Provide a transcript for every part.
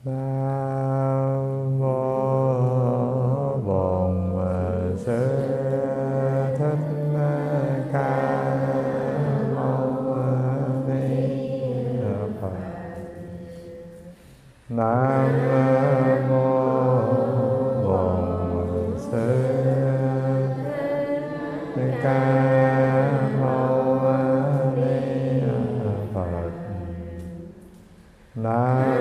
Nam mô Bổn Sư Thích Ca Mâu Ni Phật. Nam mô Bổn Sư Thích Ca Mâu Ni Phật. Nam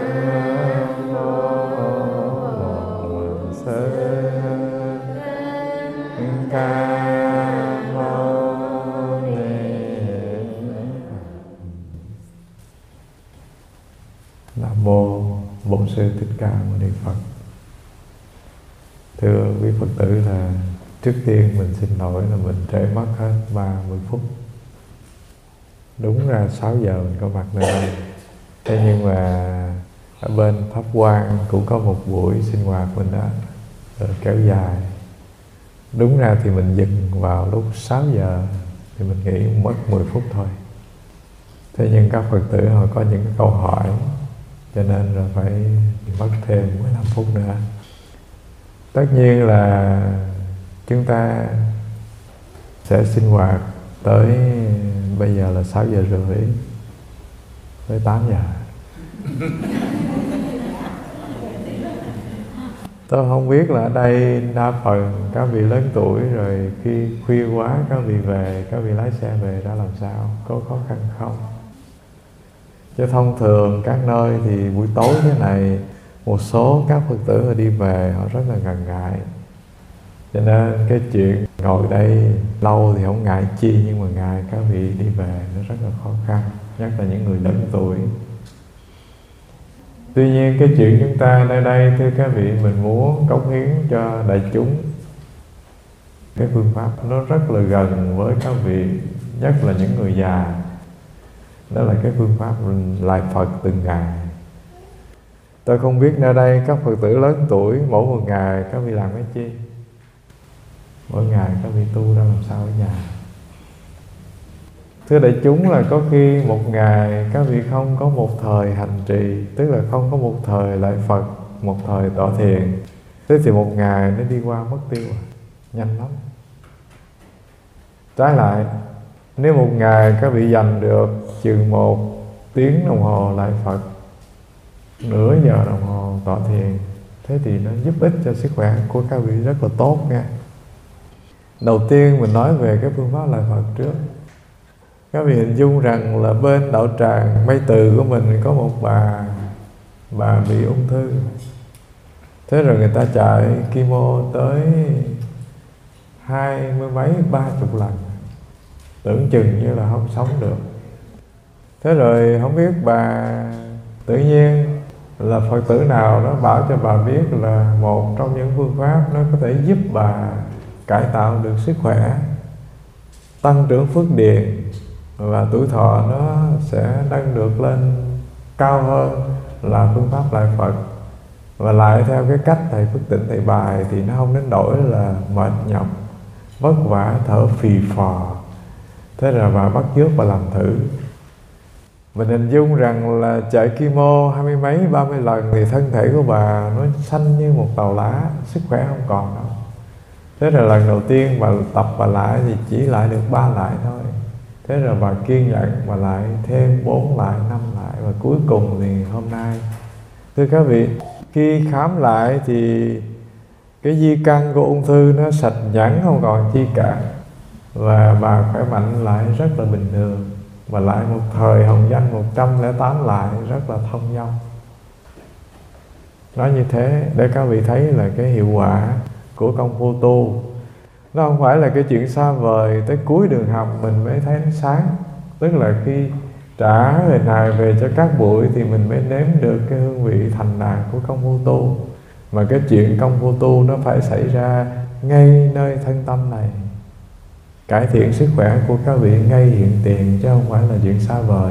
Nam mô Bổn Sư Thích Ca Mâu Ni Phật. Thưa quý Phật tử, là trước tiên mình xin lỗi là mình trễ mất hết 30 phút. Đúng ra 6 giờ mình có mặt nơi đây. Thế nhưng mà ở bên Pháp Quang cũng có một buổi sinh hoạt mình đã kéo dài. Đúng ra thì mình dừng vào lúc 6 giờ thì mình nghĩ mất 10 phút thôi. Thế nhưng các Phật tử họ có những cái câu hỏi, cho nên là phải mất thêm 15 phút nữa. Tất nhiên là chúng ta sẽ sinh hoạt tới bây giờ là 6 giờ rưỡi tới 8 giờ. Tôi không biết là ở đây đa phần các vị lớn tuổi rồi, khi khuya quá các vị về, các vị lái xe về ra làm sao, có khó khăn không? Chứ thông thường các nơi thì buổi tối thế này, một số các Phật tử đi về họ rất là ngần ngại. Cho nên cái chuyện ngồi đây lâu thì không ngại chi, nhưng mà ngại các vị đi về nó rất là khó khăn, nhất là những người lớn tuổi. Tuy nhiên cái chuyện chúng ta nơi đây, thưa các vị, mình muốn cống hiến cho đại chúng. Cái phương pháp nó rất là gần với các vị, nhất là những người già. Đó là cái phương pháp lại Phật từng ngày. Tôi không biết nơi đây các Phật tử lớn tuổi mỗi một ngày các vị làm cái chi? Mỗi ngày các vị tu ra làm sao ở nhà? Thưa đại chúng, là có khi một ngày các vị không có một thời hành trì, tức là không có một thời lại Phật, một thời tọa thiền. Thế thì một ngày nó đi qua mất tiêu nhanh lắm. Trái lại, nếu một ngày các vị dành được chừng 1 tiếng đồng hồ lại Phật, nửa giờ đồng hồ tọa thiền, thế thì nó giúp ích cho sức khỏe của các vị rất là tốt nha. Đầu tiên mình nói về cái phương pháp lại Phật trước. Các vị hình dung rằng là bên đạo tràng Mây Từ của mình có một bà bị ung thư. Thế rồi người ta chạy chemo tới 20 mấy 30 lần, tưởng chừng như là không sống được. Thế rồi không biết bà tự nhiên là Phật tử nào đó bảo cho bà biết là một trong những phương pháp nó có thể giúp bà cải tạo được sức khỏe, tăng trưởng phước điền, và tuổi thọ nó sẽ nâng được lên cao hơn là phương pháp lại Phật. Và lại theo cái cách thầy Phước Tịnh thầy bài thì nó không đến nỗi là mệt nhọc, vất vả, thở phì phò. Thế là bà bắt chước và làm thử. Mình hình dung rằng là chạy chemo 20 mấy 30 lần thì thân thể của bà nó xanh như một tàu lá, sức khỏe không còn đâu. Thế rồi lần đầu tiên bà tập bà lại thì chỉ lại được 3 lại thôi. Thế rồi bà kiên nhẫn bà lại thêm 4 lại, 5 lại, và cuối cùng thì hôm nay, thưa các vị, khi khám lại thì cái di căn của ung thư nó sạch nhẵn, không còn chi cả, và bà khỏe mạnh lại rất là bình thường. Và lại một thời hồng danh 108 lại rất là thông dong. Nói như thế để các vị thấy là cái hiệu quả của công phu tu. Nó không phải là cái chuyện xa vời tới cuối đường hầm mình mới thấy ánh sáng. Tức là khi trả hình hài về cho các buổi thì mình mới nếm được cái hương vị thành đạt của công phu tu. Mà cái chuyện công phu tu nó phải xảy ra ngay nơi thân tâm này. Cải thiện sức khỏe của các vị ngay hiện tiền, chứ không phải là chuyện xa vời.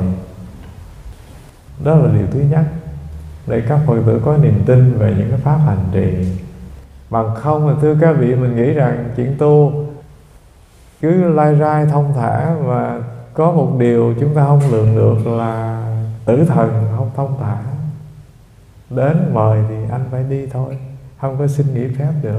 Đó là điều thứ nhất, để các Phật tử có niềm tin về những cái pháp hành trì. Bằng không là thưa các vị, mình nghĩ rằng chuyện tu cứ lai rai thông thả, và có một điều chúng ta không lường được là tử thần không thông thả. đến mời thì anh phải đi thôi, không có xin nghỉ phép được.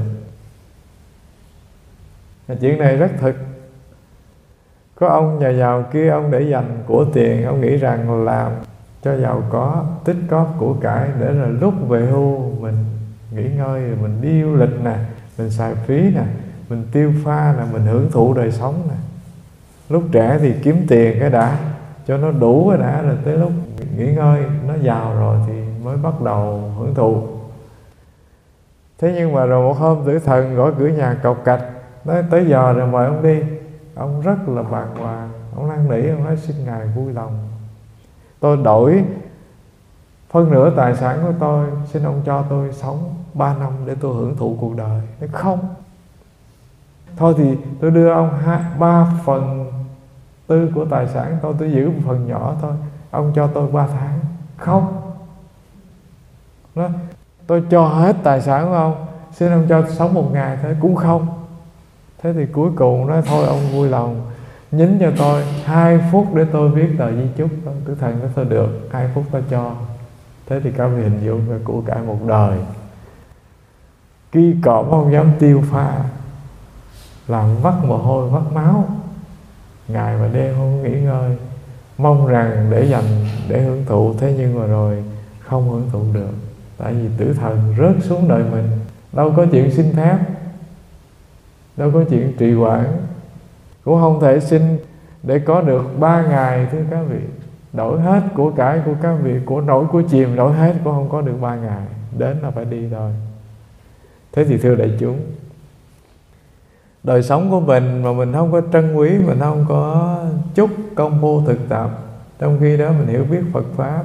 Chuyện này rất thực. Có ông nhà giàu kia, ông để dành của tiền, ông nghĩ rằng làm cho giàu có, tích cóp của cải để rồi lúc về hưu mình nghỉ ngơi, rồi mình đi du lịch nè, mình xài phí nè, mình tiêu pha nè, mình hưởng thụ đời sống nè. Lúc trẻ thì kiếm tiền cái đã, cho nó đủ cái đã, rồi tới lúc nghỉ ngơi nó giàu rồi thì mới bắt đầu hưởng thụ. Thế nhưng mà rồi một hôm tử thần gõ cửa nhà cộc cạch, nói tới giờ rồi mời ông đi. Ông rất là bàng hoàng, ông năn nỉ, ông nói xin ngài vui lòng, tôi đổi phân nửa tài sản của tôi, xin ông cho tôi sống 3 năm để tôi hưởng thụ cuộc đời. Nói không, thôi thì tôi đưa ông 3/4 của tài sản tôi giữ một phần nhỏ thôi, ông cho tôi 3 tháng. Không. Nói, tôi cho hết tài sản của ông, xin ông cho sống 1 ngày thôi. Cũng không. Thế thì cuối cùng nói thôi ông vui lòng nhín cho tôi 2 phút để tôi viết tờ di chúc. Tử thần nói thôi được, 2 phút tôi cho. Thế thì các vị hình dung về của cả một đời ki cọp không dám tiêu pha, làm vắt mồ hôi vắt máu, ngày và đêm không nghỉ ngơi, mong rằng để dành để hưởng thụ. Thế nhưng mà rồi không hưởng thụ được, tại vì tử thần rớt xuống đời mình. Đâu có chuyện xin phép, đâu có chuyện trì hoãn, cũng không thể xin để có được 3 ngày. Thưa các vị, đổi hết của cải của các vị, của nổi của chìm đổi hết cũng không có được 3 ngày, đến là phải đi thôi. Thế thì thưa đại chúng, đời sống của mình mà mình không có trân quý, mình không có chút công phu thực tập, trong khi đó mình hiểu biết Phật Pháp,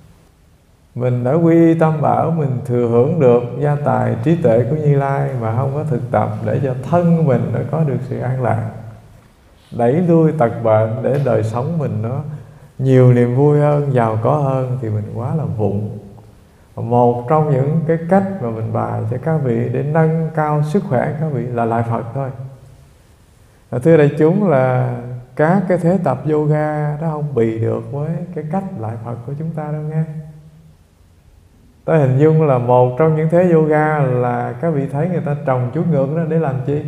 mình đã quy y Tam Bảo, mình thừa hưởng được gia tài trí tuệ của Như Lai, mà không có thực tập để cho thân mình nó có được sự an lạc, đẩy lui tật bệnh để đời sống mình nó nhiều niềm vui hơn, giàu có hơn, thì mình quá là vụng. Một trong những cái cách mà mình bài cho các vị để nâng cao sức khỏe các vị là lại Phật thôi. Thưa đại chúng, là các cái thế tập yoga nó không bì được với cái cách lại Phật của chúng ta đâu nghe. Tôi hình dung là một trong những thế yoga là các vị thấy người ta trồng chuốt ngược đó để làm chi?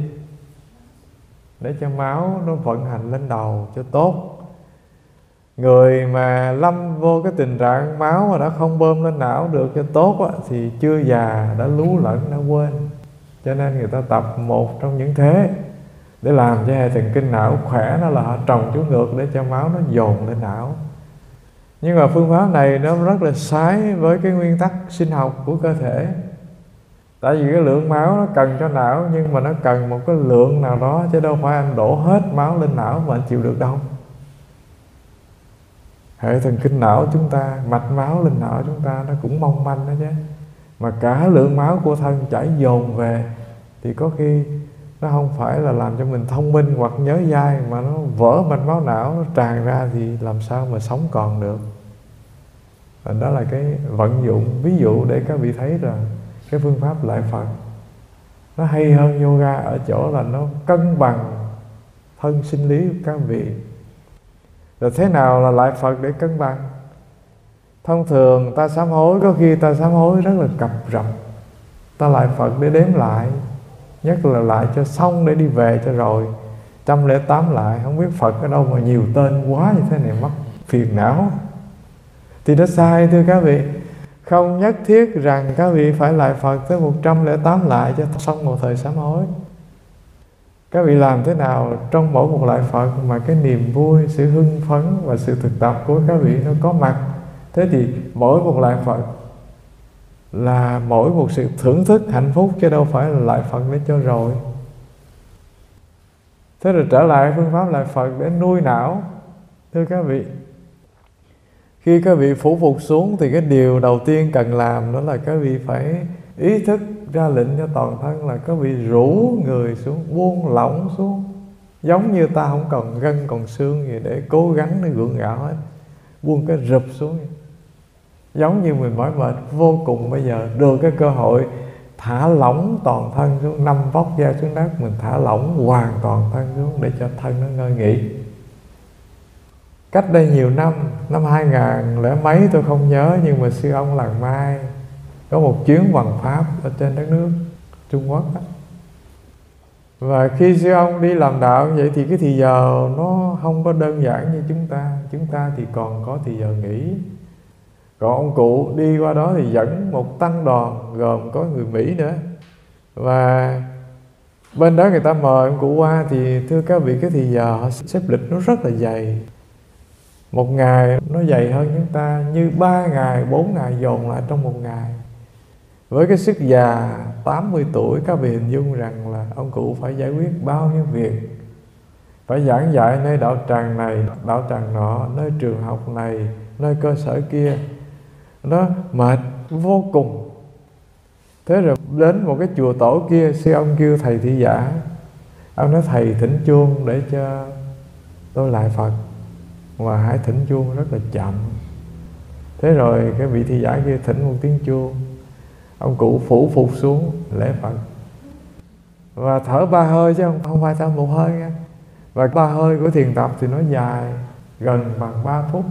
Để cho máu nó vận hành lên đầu cho tốt. Người mà lâm vô cái tình trạng máu mà đã không bơm lên não được cho tốt á, thì chưa già đã lú lẫn, đã quên. Cho nên người ta tập một trong những thế để làm cho hệ thần kinh não khỏe, đó là họ trồng chuốt ngược để cho máu nó dồn lên não. Nhưng mà phương pháp này nó rất là sai với cái nguyên tắc sinh học của cơ thể. Tại vì cái lượng máu nó cần cho não, nhưng mà nó cần một cái lượng nào đó, chứ đâu phải anh đổ hết máu lên não mà anh chịu được đâu. Hệ thần kinh não chúng ta, mạch máu lên não chúng ta nó cũng mong manh đó chứ. Mà cả lượng máu của thân chảy dồn về thì có khi nó không phải là làm cho mình thông minh hoặc nhớ dai, mà nó vỡ mạch máu não, nó tràn ra thì làm sao mà sống còn được. Và đó là cái vận dụng ví dụ để các vị thấy rằng cái phương pháp lại Phật nó hay hơn yoga ở chỗ là nó cân bằng thân sinh lý của các vị. Rồi thế nào là lại Phật để cân bằng? Thông thường ta sám hối, có khi ta sám hối rất là cập rập, ta lại Phật để đếm lại, nhất là lại cho xong để đi về cho rồi. 108 lại, không biết Phật ở đâu mà nhiều tên quá như thế này, mất phiền não. Thì nó sai thưa các vị. Không nhất thiết rằng các vị phải lại Phật tới 108 lại cho xong một thời sám hối. Các vị làm thế nào trong mỗi một lại Phật mà cái niềm vui, sự hưng phấn và sự thực tập của các vị nó có mặt. Thế thì mỗi một lại Phật là mỗi một sự thưởng thức hạnh phúc, chứ đâu phải là lại Phật để cho rồi. Thế rồi trở lại phương pháp lại Phật để nuôi não. Thưa các vị, khi các vị phủ phục xuống thì cái điều đầu tiên cần làm đó là các vị phải ý thức ra lệnh cho toàn thân là các vị rũ người xuống, buông lỏng xuống, giống như ta không còn gân còn xương gì để cố gắng để gượng gạo hết, buông cái rụp xuống, giống như mình mỏi mệt vô cùng. Bây giờ được cái cơ hội thả lỏng toàn thân xuống, 5 vóc dao xuống đất, mình thả lỏng hoàn toàn thân xuống để cho thân nó ngơi nghỉ. Cách đây nhiều năm, năm 2000 lẻ mấy tôi không nhớ, nhưng mà sư ông Làng Mai có một chuyến bằng Pháp ở trên đất nước Trung Quốc đó. Và khi sư ông đi làm đạo như vậy thì cái thì giờ nó không có đơn giản như chúng ta thì còn có thì giờ nghỉ. Còn ông cụ đi qua đó thì dẫn một tăng đoàn gồm có người Mỹ nữa. Và bên đó người ta mời ông cụ qua thì thưa các vị, cái thì giờ họ xếp lịch nó rất là dày. Một ngày nó dày hơn chúng ta như 3 ngày, 4 ngày dồn lại trong một ngày. Với cái sức già 80 tuổi, các vị hình dung rằng là ông cụ phải giải quyết bao nhiêu việc. Phải giảng dạy nơi đạo tràng này, đạo tràng nọ, nơi trường học này, nơi cơ sở kia. Nó mệt vô cùng. Thế rồi đến một cái chùa tổ kia, sư ông kêu thầy thị giả. Ông nói thầy thỉnh chuông để cho tôi lại Phật, và hãy thỉnh chuông rất là chậm. Thế rồi cái vị thị giả kia thỉnh một tiếng chuông, ông cụ phủ phục xuống lễ Phật và thở 3 hơi chứ không phải thở một hơi nha. Và 3 hơi của thiền tập thì nó dài gần bằng 3 phút.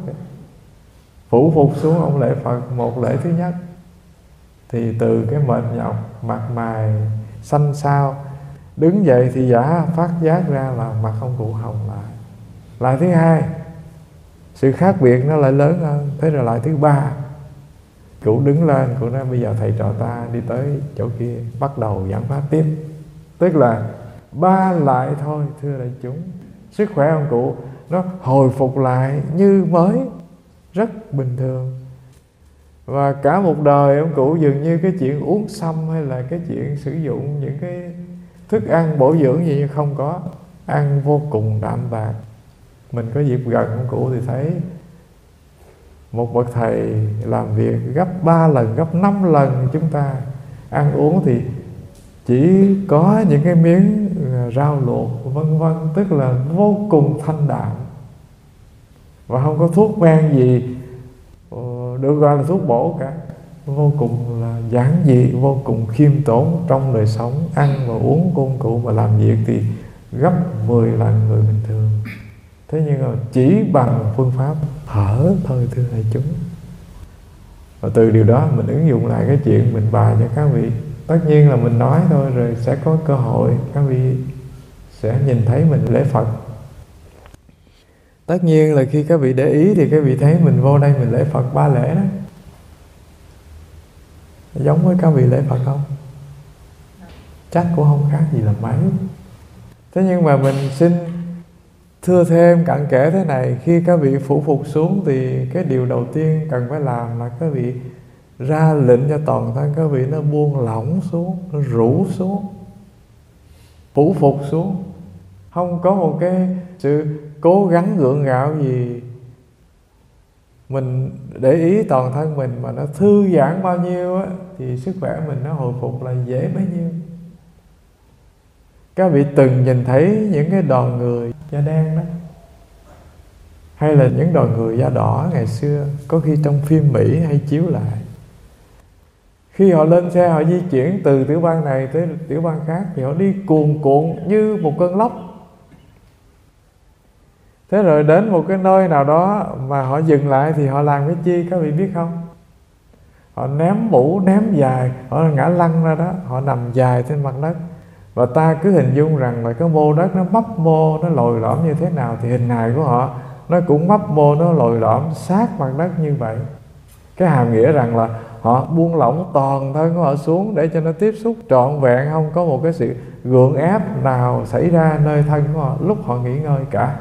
Phủ phục xuống ông lễ Phật một lễ thứ nhất thì từ cái mệt nhọc, mặt mày xanh xao, đứng dậy thì giả phát giác ra là mặt ông cụ hồng lại. Lại thứ hai, sự khác biệt nó lại lớn hơn. Thế rồi lại thứ ba, cụ đứng lên, cụ nói bây giờ thầy trò ta đi tới chỗ kia, bắt đầu giảng pháp tiếp. Tức là 3 lại thôi thưa đại chúng. Sức khỏe ông cụ nó hồi phục lại như mới, rất bình thường. Và cả một đời ông cụ dường như cái chuyện uống sâm hay là cái chuyện sử dụng những cái thức ăn bổ dưỡng gì không có. Ăn vô cùng đạm bạc. Mình có dịp gần ông cụ thì thấy một bậc thầy làm việc gấp 3 lần, gấp 5 lần chúng ta. Ăn uống thì chỉ có những cái miếng rau luộc vân vân, tức là vô cùng thanh đạm. Và không có thuốc men gì được gọi là thuốc bổ cả. Vô cùng là giản dị, vô cùng khiêm tốn trong đời sống. Ăn và uống của ông cụ mà làm việc thì gấp 10 lần người bình thường. Thế nhưng mà chỉ bằng phương pháp thở thôi thưa đại chúng. Và từ điều đó mình ứng dụng lại cái chuyện mình bài cho các vị. Tất nhiên là mình nói thôi rồi sẽ có cơ hội các vị sẽ nhìn thấy mình lễ Phật. Tất nhiên là khi các vị để ý thì các vị thấy mình vô đây mình lễ Phật 3 lễ đó. Giống với các vị lễ Phật không? Chắc cũng không khác gì là mấy. Thế nhưng mà mình xin thưa thêm cặn kẽ thế này. Khi các vị phủ phục xuống thì cái điều đầu tiên cần phải làm là các vị ra lệnh cho toàn thân các vị nó buông lỏng xuống, nó rũ xuống, phủ phục xuống. Không có một cái sự cố gắng gượng gạo gì. Mình để ý toàn thân mình mà nó thư giãn bao nhiêu á, thì sức khỏe mình nó hồi phục là dễ bấy nhiêu. Các vị từng nhìn thấy những cái đoàn người da đen đó, hay là những đoàn người da đỏ ngày xưa, có khi trong phim Mỹ hay chiếu lại. Khi họ lên xe họ di chuyển từ tiểu bang này tới tiểu bang khác thì họ đi cuồn cuộn như một cơn lốc. Thế rồi đến một cái nơi nào đó mà họ dừng lại thì họ làm cái chi các vị biết không? Họ ném mũ, ném dài, họ ngã lăn ra đó, họ nằm dài trên mặt đất. Và ta cứ hình dung rằng là cái mô đất nó mấp mô, nó lồi lõm như thế nào thì hình hài của họ nó cũng mấp mô, nó lồi lõm sát mặt đất như vậy. Cái hàm nghĩa rằng là họ buông lỏng toàn thân của họ xuống để cho nó tiếp xúc trọn vẹn, không có một cái sự gượng ép nào xảy ra nơi thân của họ lúc họ nghỉ ngơi cả.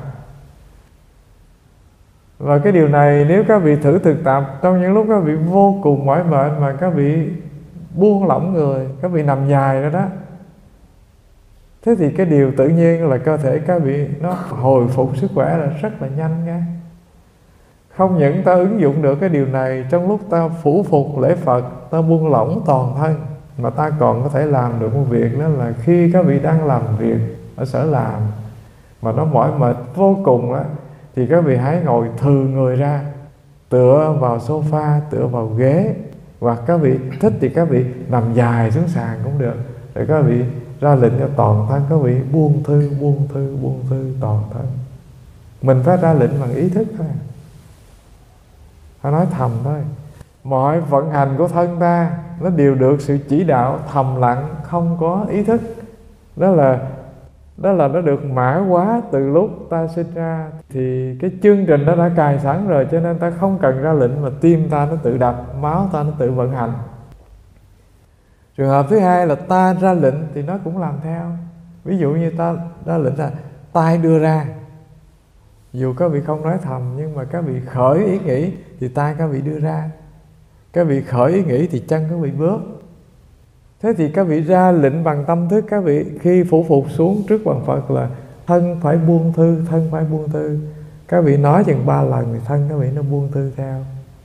Và cái điều này nếu các vị thử thực tập trong những lúc các vị vô cùng mỏi mệt mà các vị buông lỏng người, các vị nằm dài rồi đó, thế thì cái điều tự nhiên là cơ thể các vị nó hồi phục sức khỏe là rất là nhanh nha. Không những ta ứng dụng được cái điều này trong lúc ta phủ phục lễ Phật, ta buông lỏng toàn thân, mà ta còn có thể làm được một việc đó là khi các vị đang làm việc ở sở làm mà nó mỏi mệt vô cùng đó, thì các vị hãy ngồi thừ người ra, tựa vào sofa, tựa vào ghế, hoặc các vị thích thì các vị nằm dài xuống sàn cũng được. Rồi các vị ra lệnh cho toàn thân các vị buông thư, buông thư, buông thư toàn thân. Mình phải ra lệnh bằng ý thức thôi, phải nói thầm thôi. Mọi vận hành của thân ta nó đều được sự chỉ đạo thầm lặng, không có ý thức. Đó là nó được mã hóa từ lúc ta sinh ra. Thì cái chương trình đó đã cài sẵn rồi, cho nên ta không cần ra lệnh mà tim ta nó tự đập, máu ta nó tự vận hành. Trường hợp thứ hai là ta ra lệnh thì nó cũng làm theo. Ví dụ như ta ra lệnh là tay đưa ra, dù các vị không nói thầm nhưng mà các vị khởi ý nghĩ thì tay các vị đưa ra. Các vị khởi ý nghĩ thì chân các vị bước. Thế thì các vị ra lệnh bằng tâm thức. Các vị khi phủ phục xuống trước bàn Phật là thân phải buông thư, thân phải buông thư. Các vị nói chừng 3 lần thì thân các vị nó buông thư theo.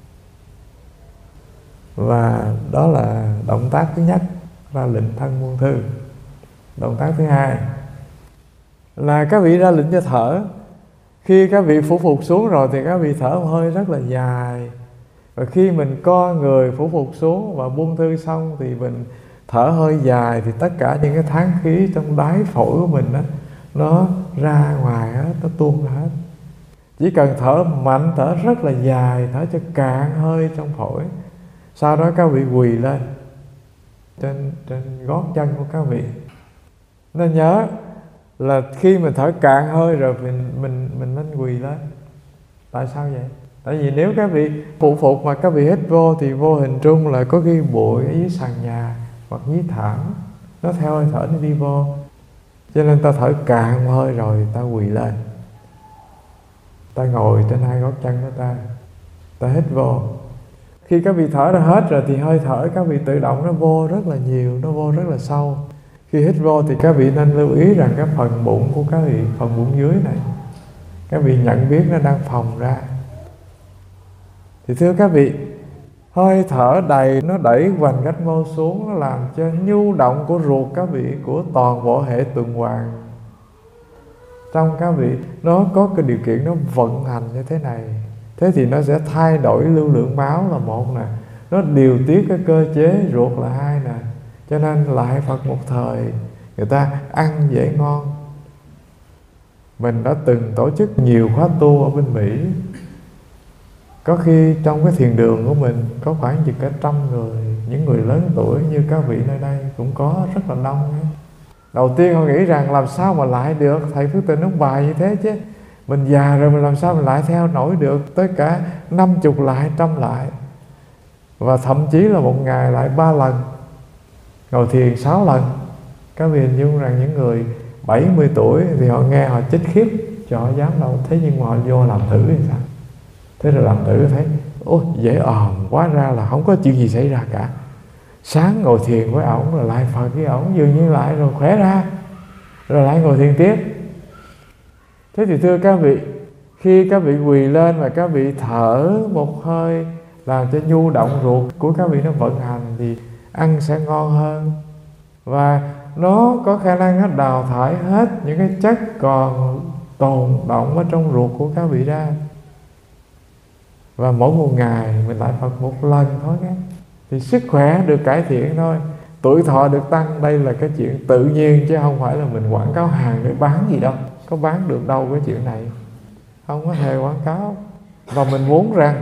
Và đó là động tác thứ nhất, ra lệnh thân buông thư. Động tác thứ hai là các vị ra lệnh cho thở. Khi các vị phủ phục xuống rồi thì các vị thở một hơi rất là dài. Và khi mình co người phủ phục xuống và buông thư xong thì mình thở hơi dài, thì tất cả những cái tháng khí trong đáy phổi của mình đó, nó ra ngoài hết, nó tuôn ra hết. Chỉ cần thở mạnh, thở rất là dài, thở cho cạn hơi trong phổi. Sau đó các vị quỳ lên trên gót chân của các vị. Nên nhớ là khi mình thở cạn hơi rồi mình nên quỳ lên. Tại sao vậy? Tại vì nếu các vị phụ phục mà các vị hít vô thì vô hình trung là có ghi bụi ở dưới sàn nhà hoặc dưới thảm, nó theo hơi thở nó đi vô. Cho nên ta thở cạn hơi rồi ta quỳ lên, ta ngồi trên 2 gót chân của ta hít vô. Khi các vị thở ra hết rồi thì hơi thở các vị tự động nó vô rất là nhiều, nó vô rất là sâu. Khi hít vô thì các vị nên lưu ý rằng cái phần bụng của các vị, phần bụng dưới này, các vị nhận biết nó đang phồng ra. Thì thưa các vị, hơi thở đầy nó đẩy hoành cách mô xuống, nó làm cho nhu động của ruột các vị, của toàn bộ hệ tuần hoàn trong các vị nó có cái điều kiện nó vận hành như thế này. Thế thì nó sẽ thay đổi lưu lượng máu là một nè, nó điều tiết cái cơ chế ruột là 2 nè. Cho nên lại Phật một thời người ta ăn dễ ngon. Mình đã từng tổ chức nhiều khóa tu ở bên Mỹ. Có khi trong cái thiền đường của mình có khoảng chừng cả 100 người. Những người lớn tuổi như các vị nơi đây cũng có rất là đông ấy. Đầu tiên họ nghĩ rằng làm sao mà lại được, thầy Phước Tịnh ông bài như thế chứ. Mình già rồi mình làm sao mình lại theo nổi được tới cả 50 lại, 100 lại. Và thậm chí là một ngày lại 3 lần, ngồi thiền 6 lần. Các vị hình dung rằng những người 70 tuổi thì họ nghe họ chết khiếp, cho họ dám đâu. Thế nhưng mà họ vô làm thử thì sao? Thế rồi làm thử thấy ôi dễ òm, quá ra là không có chuyện gì xảy ra cả. Sáng ngồi thiền với ổng rồi lại Phật với ổng, dường như lại rồi khỏe ra, rồi lại ngồi thiền tiếp. Thế thì thưa các vị, khi các vị quỳ lên và các vị thở một hơi làm cho nhu động ruột của các vị nó vận hành thì ăn sẽ ngon hơn. Và nó có khả năng nó đào thải hết những cái chất còn tồn động ở trong ruột của các vị ra. Và mỗi một ngày mình lại Phật một lần thôi nhé, thì sức khỏe được cải thiện thôi, tuổi thọ được tăng. Đây là cái chuyện tự nhiên chứ không phải là mình quảng cáo hàng để bán gì đâu. Có bán được đâu cái chuyện này, không có hề quảng cáo. Và mình muốn rằng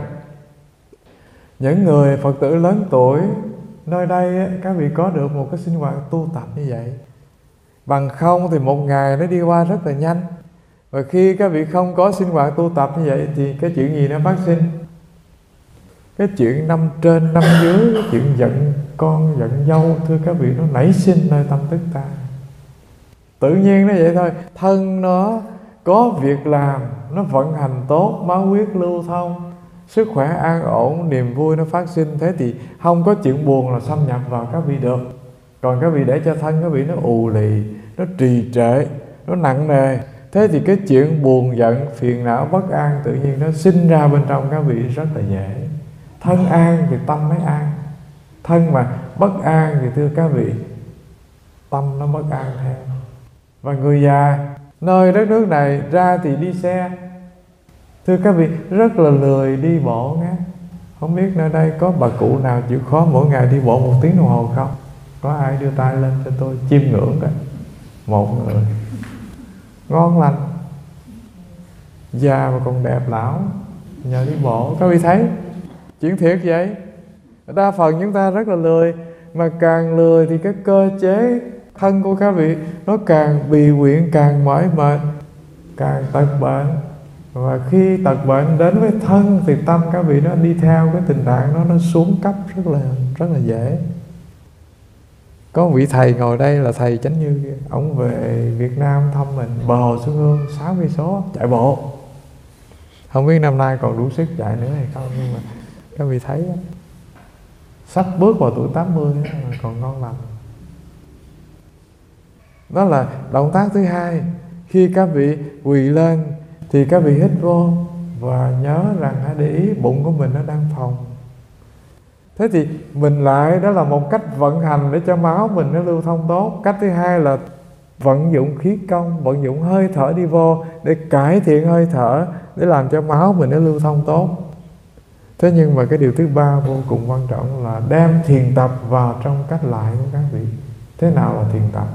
những người Phật tử lớn tuổi nơi đây các vị có được một cái sinh hoạt tu tập như vậy. Bằng không thì một ngày nó đi qua rất là nhanh. Và khi các vị không có sinh hoạt tu tập như vậy thì cái chuyện gì nó phát sinh? Cái chuyện 5 trên 5 dưới, cái chuyện giận con giận dâu, thưa các vị, nó nảy sinh nơi tâm thức ta. Tự nhiên nó vậy thôi. Thân nó có việc làm, nó vận hành tốt, máu huyết lưu thông, sức khỏe an ổn, niềm vui nó phát sinh. Thế thì không có chuyện buồn là xâm nhập vào các vị được. Còn các vị để cho thân các vị nó ù lì, nó trì trệ, nó nặng nề, thế thì cái chuyện buồn giận, phiền não, bất an tự nhiên nó sinh ra bên trong các vị rất là dễ. Thân an thì tâm mới an. Thân mà bất an thì thưa các vị, tâm nó bất an theo. Và người già nơi đất nước này ra thì đi xe, thưa các vị, rất là lười đi bộ nghe. Không biết nơi đây có bà cụ nào chịu khó mỗi ngày đi bộ 1 tiếng đồng hồ không? Có ai đưa tay lên cho tôi chiêm ngưỡng coi. Một người ngon lành, già mà còn đẹp lão, nhờ đi bộ. Các vị thấy chuyện thiệt vậy. Đa phần chúng ta rất là lười, mà càng lười thì cái cơ chế thân của các vị nó càng bị quyện, càng mỏi mệt, càng tật bệnh. Và khi tật bệnh đến với thân thì tâm các vị nó đi theo cái tình trạng nó xuống cấp rất là dễ. Có một vị thầy ngồi đây là thầy Chánh Như kia, ông về Việt Nam thăm mình, bờ Hồ Xuân Hương 6 cây số chạy bộ. Không biết năm nay còn đủ sức chạy nữa hay không, nhưng mà các vị thấy đó, sắp bước vào tuổi 80 đó, mà còn ngon lành. Đó là động tác thứ hai. Khi các vị quỳ lên thì các vị hít vô và nhớ rằng hãy để ý bụng của mình nó đang phồng. Thế thì mình lại, đó là một cách vận hành để cho máu mình nó lưu thông tốt. Cách thứ hai là vận dụng khí công, vận dụng hơi thở đi vô để cải thiện hơi thở, để làm cho máu mình nó lưu thông tốt. Thế nhưng mà cái điều thứ ba vô cùng quan trọng là đem thiền tập vào trong cách lại của các vị. Thế nào là thiền tập?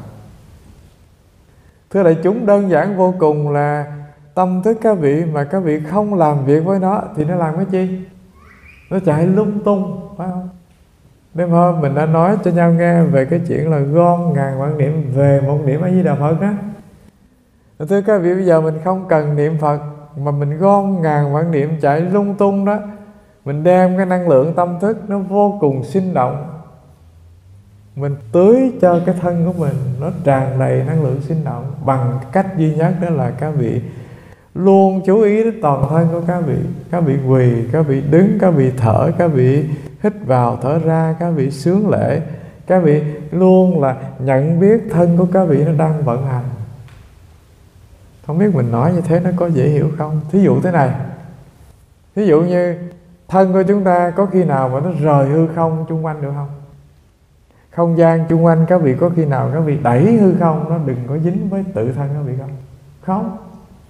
Thưa đại chúng, đơn giản vô cùng là tâm thức các vị mà các vị không làm việc với nó thì nó làm cái chi? Nó chạy lung tung, phải không? Đêm hôm mình đã nói cho nhau nghe về cái chuyện là gom ngàn vạn niệm về một niệm A Di Đà Phật đó. Thưa các vị, bây giờ mình không cần niệm Phật mà mình gom ngàn vạn niệm chạy lung tung đó, mình đem cái năng lượng tâm thức nó vô cùng sinh động, mình tưới cho cái thân của mình nó tràn đầy năng lượng sinh động bằng cách duy nhất, đó là các vị luôn chú ý đến toàn thân của các vị. Các vị quỳ, các vị đứng, các vị thở, các vị hít vào thở ra, các vị xướng lễ, các vị luôn là nhận biết thân của các vị nó đang vận hành. Không biết mình nói như thế nó có dễ hiểu không? Thí dụ thế này, thí dụ như thân của chúng ta có khi nào mà nó rời hư không chung quanh được không? Không gian chung quanh các vị có khi nào các vị đẩy hư không nó đừng có dính với tự thân các vị không? Không.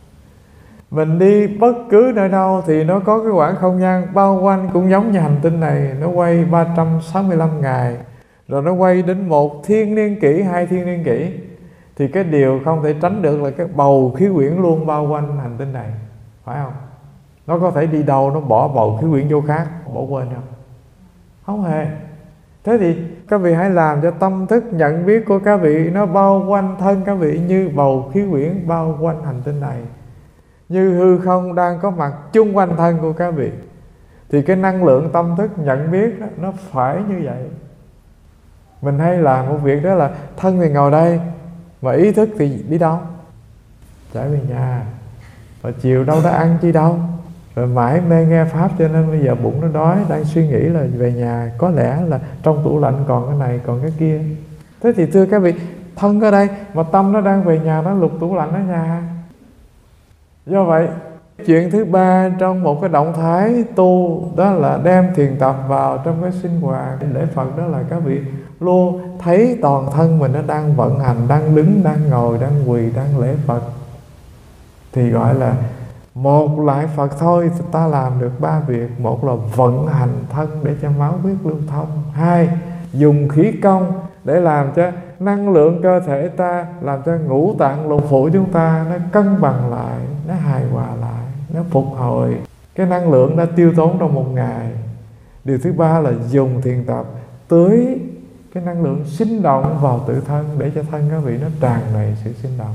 Mình đi bất cứ nơi đâu thì nó có cái khoảng không gian bao quanh, cũng giống như hành tinh này, nó quay 365 ngày, rồi nó quay đến 1 thiên niên kỷ, 2 thiên niên kỷ. Thì cái điều không thể tránh được là cái bầu khí quyển luôn bao quanh hành tinh này, phải không? Nó có thể đi đâu nó bỏ bầu khí quyển vô khác, bỏ quên không? Không hề. Thế thì các vị hãy làm cho tâm thức nhận biết của các vị nó bao quanh thân các vị như bầu khí quyển bao quanh hành tinh này, như hư không đang có mặt chung quanh thân của các vị. Thì cái năng lượng tâm thức nhận biết đó, nó phải như vậy. Mình hay làm một việc đó là thân thì ngồi đây, mà ý thức thì đi đâu? Chạy về nhà. Và chiều đâu đã ăn chi đâu, rồi mãi mê nghe Pháp cho nên bây giờ bụng nó đói, đang suy nghĩ là về nhà, có lẽ là trong tủ lạnh còn cái này còn cái kia. Thế thì thưa các vị, thân ở đây mà tâm nó đang về nhà, nó lục tủ lạnh ở nhà. Do vậy, chuyện thứ ba trong một cái động thái tu, đó là đem thiền tập vào trong cái sinh hoạt lễ Phật, đó là các vị luôn thấy toàn thân mình nó đang vận hành, đang đứng, đang ngồi, đang quỳ, đang lễ Phật. Thì gọi là một lại Phật thôi, ta làm được 3 việc. Một là vận hành thân để cho máu huyết lưu thông. 2, dùng khí công để làm cho năng lượng cơ thể ta, làm cho ngũ tạng lục phủ chúng ta nó cân bằng lại, nó hài hòa lại, nó phục hồi cái năng lượng đã tiêu tốn trong một ngày. Điều thứ 3 là dùng thiền tập tưới cái năng lượng sinh động vào tự thân để cho thân các vị nó tràn đầy sự sinh động.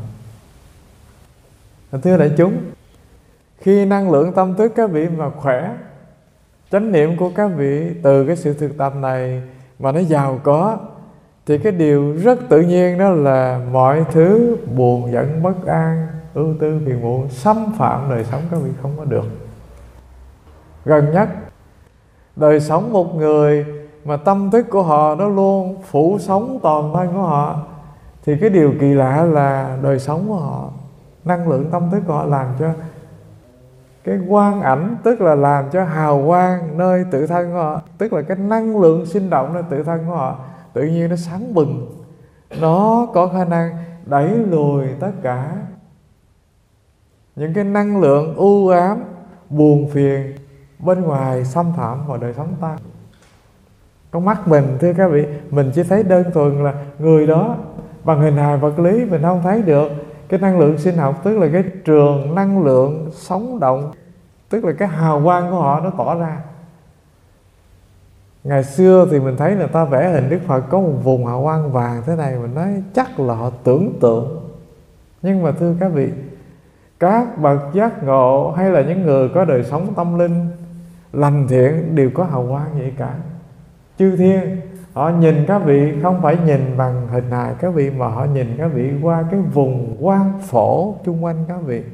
Thưa đại chúng, khi năng lượng tâm thức các vị mà khỏe, chánh niệm của các vị từ cái sự thực tập này mà nó giàu có, thì cái điều rất tự nhiên đó là mọi thứ buồn giận bất an, ưu tư phiền muộn xâm phạm đời sống các vị không có được. Gần nhất, đời sống một người mà tâm thức của họ nó luôn phủ sống toàn thân của họ, thì cái điều kỳ lạ là đời sống của họ, năng lượng tâm thức của họ làm cho cái quang ảnh, tức là làm cho hào quang nơi tự thân của họ, tức là cái năng lượng sinh động nơi tự thân của họ tự nhiên nó sáng bừng. Nó có khả năng đẩy lùi tất cả những cái năng lượng u ám, buồn phiền bên ngoài xâm phạm vào đời sống ta. Trong mắt mình, thưa các vị, mình chỉ thấy đơn thuần là người đó bằng hình hài vật lý, mình không thấy được cái năng lượng sinh học, tức là cái trường năng lượng sống động, tức là cái hào quang của họ nó tỏ ra. Ngày xưa thì mình thấy người ta vẽ hình Đức Phật có một vùng hào quang vàng thế này, mình nói chắc là họ tưởng tượng. Nhưng mà thưa các vị, các bậc giác ngộ hay là những người có đời sống tâm linh lành thiện đều có hào quang vậy cả. Chư thiên họ nhìn các vị không phải nhìn bằng hình hài các vị, mà họ nhìn các vị qua cái vùng quang phổ chung quanh các vị.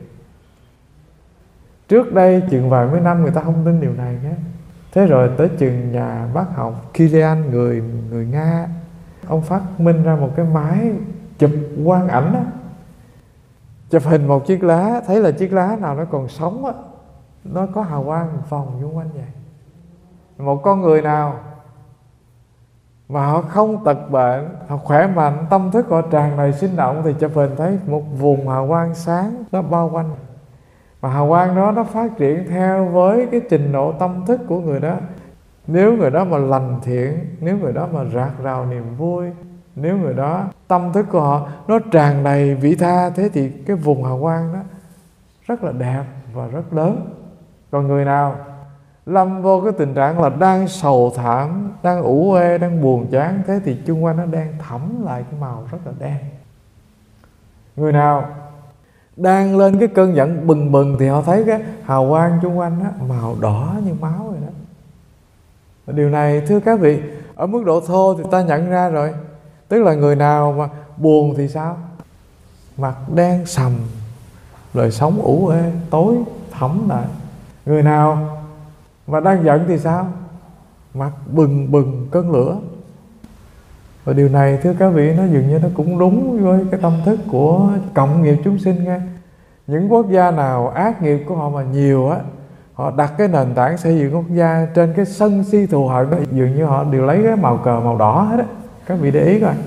Trước đây chừng vài mấy năm người ta không tin điều này nhé. Thế rồi tới chừng nhà bác học Kilian người Nga, ông phát minh ra một cái máy chụp quang ảnh đó. Chụp hình một chiếc lá, thấy là chiếc lá nào nó còn sống á, nó có hào quang vòng xung quanh vậy. Một con người nào mà họ không tật bệnh, họ khỏe mạnh, tâm thức họ tràn đầy sinh động, thì chụp hình thấy một vùng hào quang sáng nó bao quanh. Và hào quang đó nó phát triển theo với cái trình độ tâm thức của người đó. Nếu người đó mà lành thiện, nếu người đó mà rạc rào niềm vui, nếu người đó tâm thức của họ nó tràn đầy vị tha, thế thì cái vùng hào quang đó rất là đẹp và rất lớn. Còn người nào lâm vô cái tình trạng là đang sầu thảm, đang ủ ê, đang buồn chán, thế thì chung quanh nó đang thẫm lại cái màu rất là đen. Người nào đang lên cái cơn giận bừng bừng thì họ thấy cái hào quang chung quanh đó, màu đỏ như máu rồi đó. Và điều này thưa các vị, ở mức độ thô thì ta nhận ra rồi. Tức là người nào mà buồn thì sao? Mặt đen sầm, đời sống ủ ê, tối thẫm lại. Người nào mà đang giận thì sao? Mặt bừng bừng cơn lửa. Và điều này thưa các vị, nó dường như nó cũng đúng với cái tâm thức của cộng nghiệp chúng sinh nghe. Những quốc gia nào ác nghiệp của họ mà nhiều á, họ đặt cái nền tảng xây dựng quốc gia trên cái sân si thù hận đó, dường như họ đều lấy cái màu cờ màu đỏ hết á. Các vị để ý coi.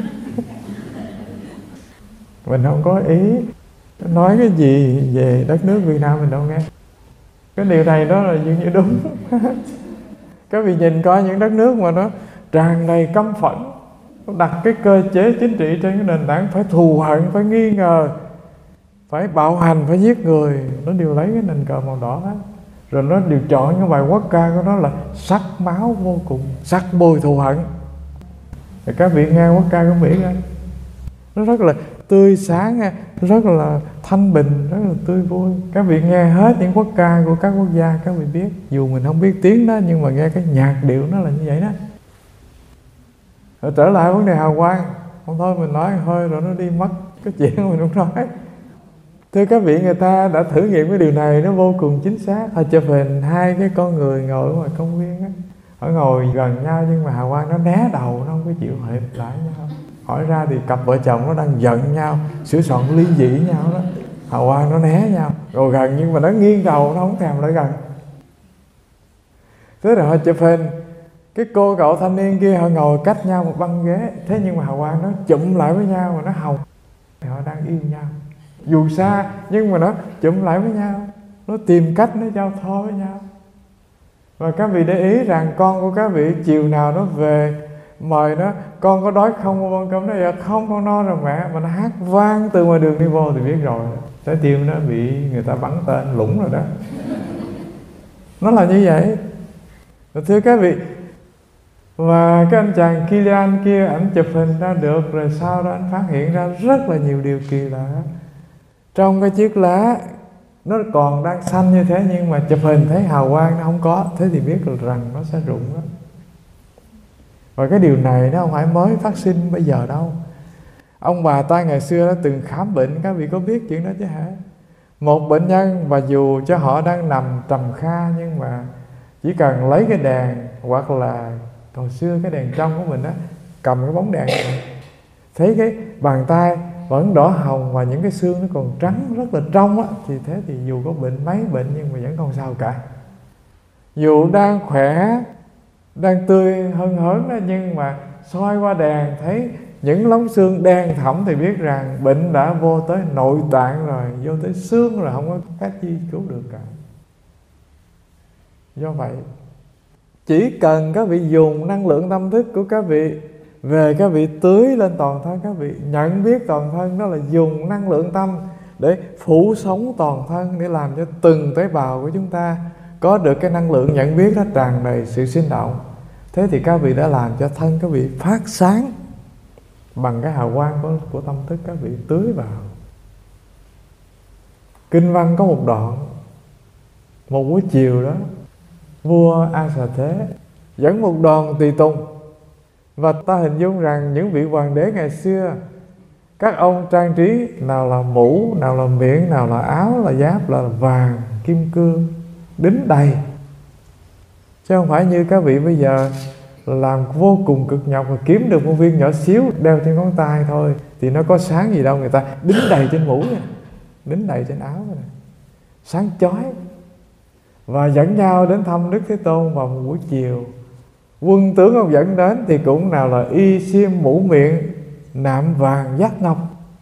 Mình không có ý nói cái gì về đất nước Việt Nam mình đâu nghe. Cái điều này đó là dường như đúng. Các vị nhìn coi những đất nước mà nó tràn đầy căm phẫn, nó đặt cái cơ chế chính trị trên cái nền tảng phải thù hận, phải nghi ngờ, phải bạo hành, phải giết người, nó đều lấy cái nền cờ màu đỏ đó. Rồi nó đều chọn cái bài quốc ca của nó là sắc máu vô cùng, sắc bôi thù hận. Thì các vị nghe quốc ca của Mỹ coi, nó rất là tươi sáng, rất là thanh bình, rất là tươi vui. Các vị nghe hết những quốc ca của các quốc gia, các vị biết, dù mình không biết tiếng đó, nhưng mà nghe cái nhạc điệu nó là như vậy đó. Rồi trở lại vấn đề hào quang, không thôi mình nói hơi rồi nó đi mất cái chuyện mình không nói. Thưa các vị, người ta đã thử nghiệm cái điều này, nó vô cùng chính xác. Họ chụp hình hai cái con người ngồi ở ngoài công viên á, họ ngồi gần nhau nhưng mà hào quang nó né đầu, nó không có chịu hợp lại nhau. Hỏi ra thì cặp vợ chồng nó đang giận nhau, sửa soạn ly dị nhau đó, hào quang nó né nhau, rồi gần nhưng mà nó nghiêng đầu, nó không thèm lại gần. Thế rồi họ chụp hình cái cô cậu thanh niên kia, họ ngồi cách nhau một băng ghế, thế nhưng mà hào quang nó chụm lại với nhau, mà nó hồng, họ đang yêu nhau dù xa, nhưng mà nó chụm lại với nhau, nó tìm cách nó giao thoa với nhau. Và các vị để ý rằng con của các vị chiều nào nó về mời nó, con có đói không con ăn cơm, nó dạ không con no rồi mẹ, mà nó hát vang từ ngoài đường đi vô thì biết rồi, trái tim nó bị người ta bắn tên lủng rồi đó. Nó là như vậy. Và thưa các vị, và cái anh chàng Kilian kia, ảnh chụp hình ra được, rồi sau đó anh phát hiện ra rất là nhiều điều kỳ lạ. Trong cái chiếc lá nó còn đang xanh như thế, nhưng mà chụp hình thấy hào quang nó không có, thế thì biết rằng nó sẽ rụng đó. Và cái điều này nó không phải mới phát sinh bây giờ đâu. Ông bà ta ngày xưa đã từng khám bệnh, các vị có biết chuyện đó chứ hả? Một bệnh nhân và dù cho họ đang nằm trầm kha, nhưng mà chỉ cần lấy cái đèn, hoặc là hồi xưa cái đèn trong của mình á, cầm cái bóng đèn này, thấy cái bàn tay vẫn đỏ hồng và những cái xương nó còn trắng rất là trong á, thì thế thì dù có bệnh mấy bệnh nhưng mà vẫn không sao cả. Dù đang khỏe, đang tươi hân hớn đó, nhưng mà soi qua đèn thấy những lóng xương đen thẫm thì biết rằng bệnh đã vô tới nội tạng rồi, vô tới xương rồi, không có cách gì cứu được cả. Do vậy, chỉ cần các vị dùng năng lượng tâm thức của các vị về, các vị tưới lên toàn thân các vị, nhận biết toàn thân, đó là dùng năng lượng tâm để phủ sống toàn thân, để làm cho từng tế bào của chúng ta có được cái năng lượng nhận biết nó tràn đầy sự sinh động. Thế thì các vị đã làm cho thân các vị phát sáng bằng cái hào quang của tâm thức các vị tưới vào. Kinh văn có một đoạn, một buổi chiều đó, vua A Xà Thế dẫn một đoàn tùy tùng, và ta hình dung rằng những vị hoàng đế ngày xưa, các ông trang trí nào là mũ, nào là miệng, nào là áo, là giáp, là vàng, kim cương, đính đầy. Chứ không phải như các vị bây giờ làm vô cùng cực nhọc và kiếm được một viên nhỏ xíu đeo trên ngón tay thôi thì nó có sáng gì đâu, người ta đính đầy trên mũ này, đính đầy trên áo này, sáng chói. Và dẫn nhau đến thăm Đức Thế Tôn vào một buổi chiều. Quân tướng ông dẫn đến thì cũng nào là y xiêm mũ miệng, nạm vàng dắt ngọc.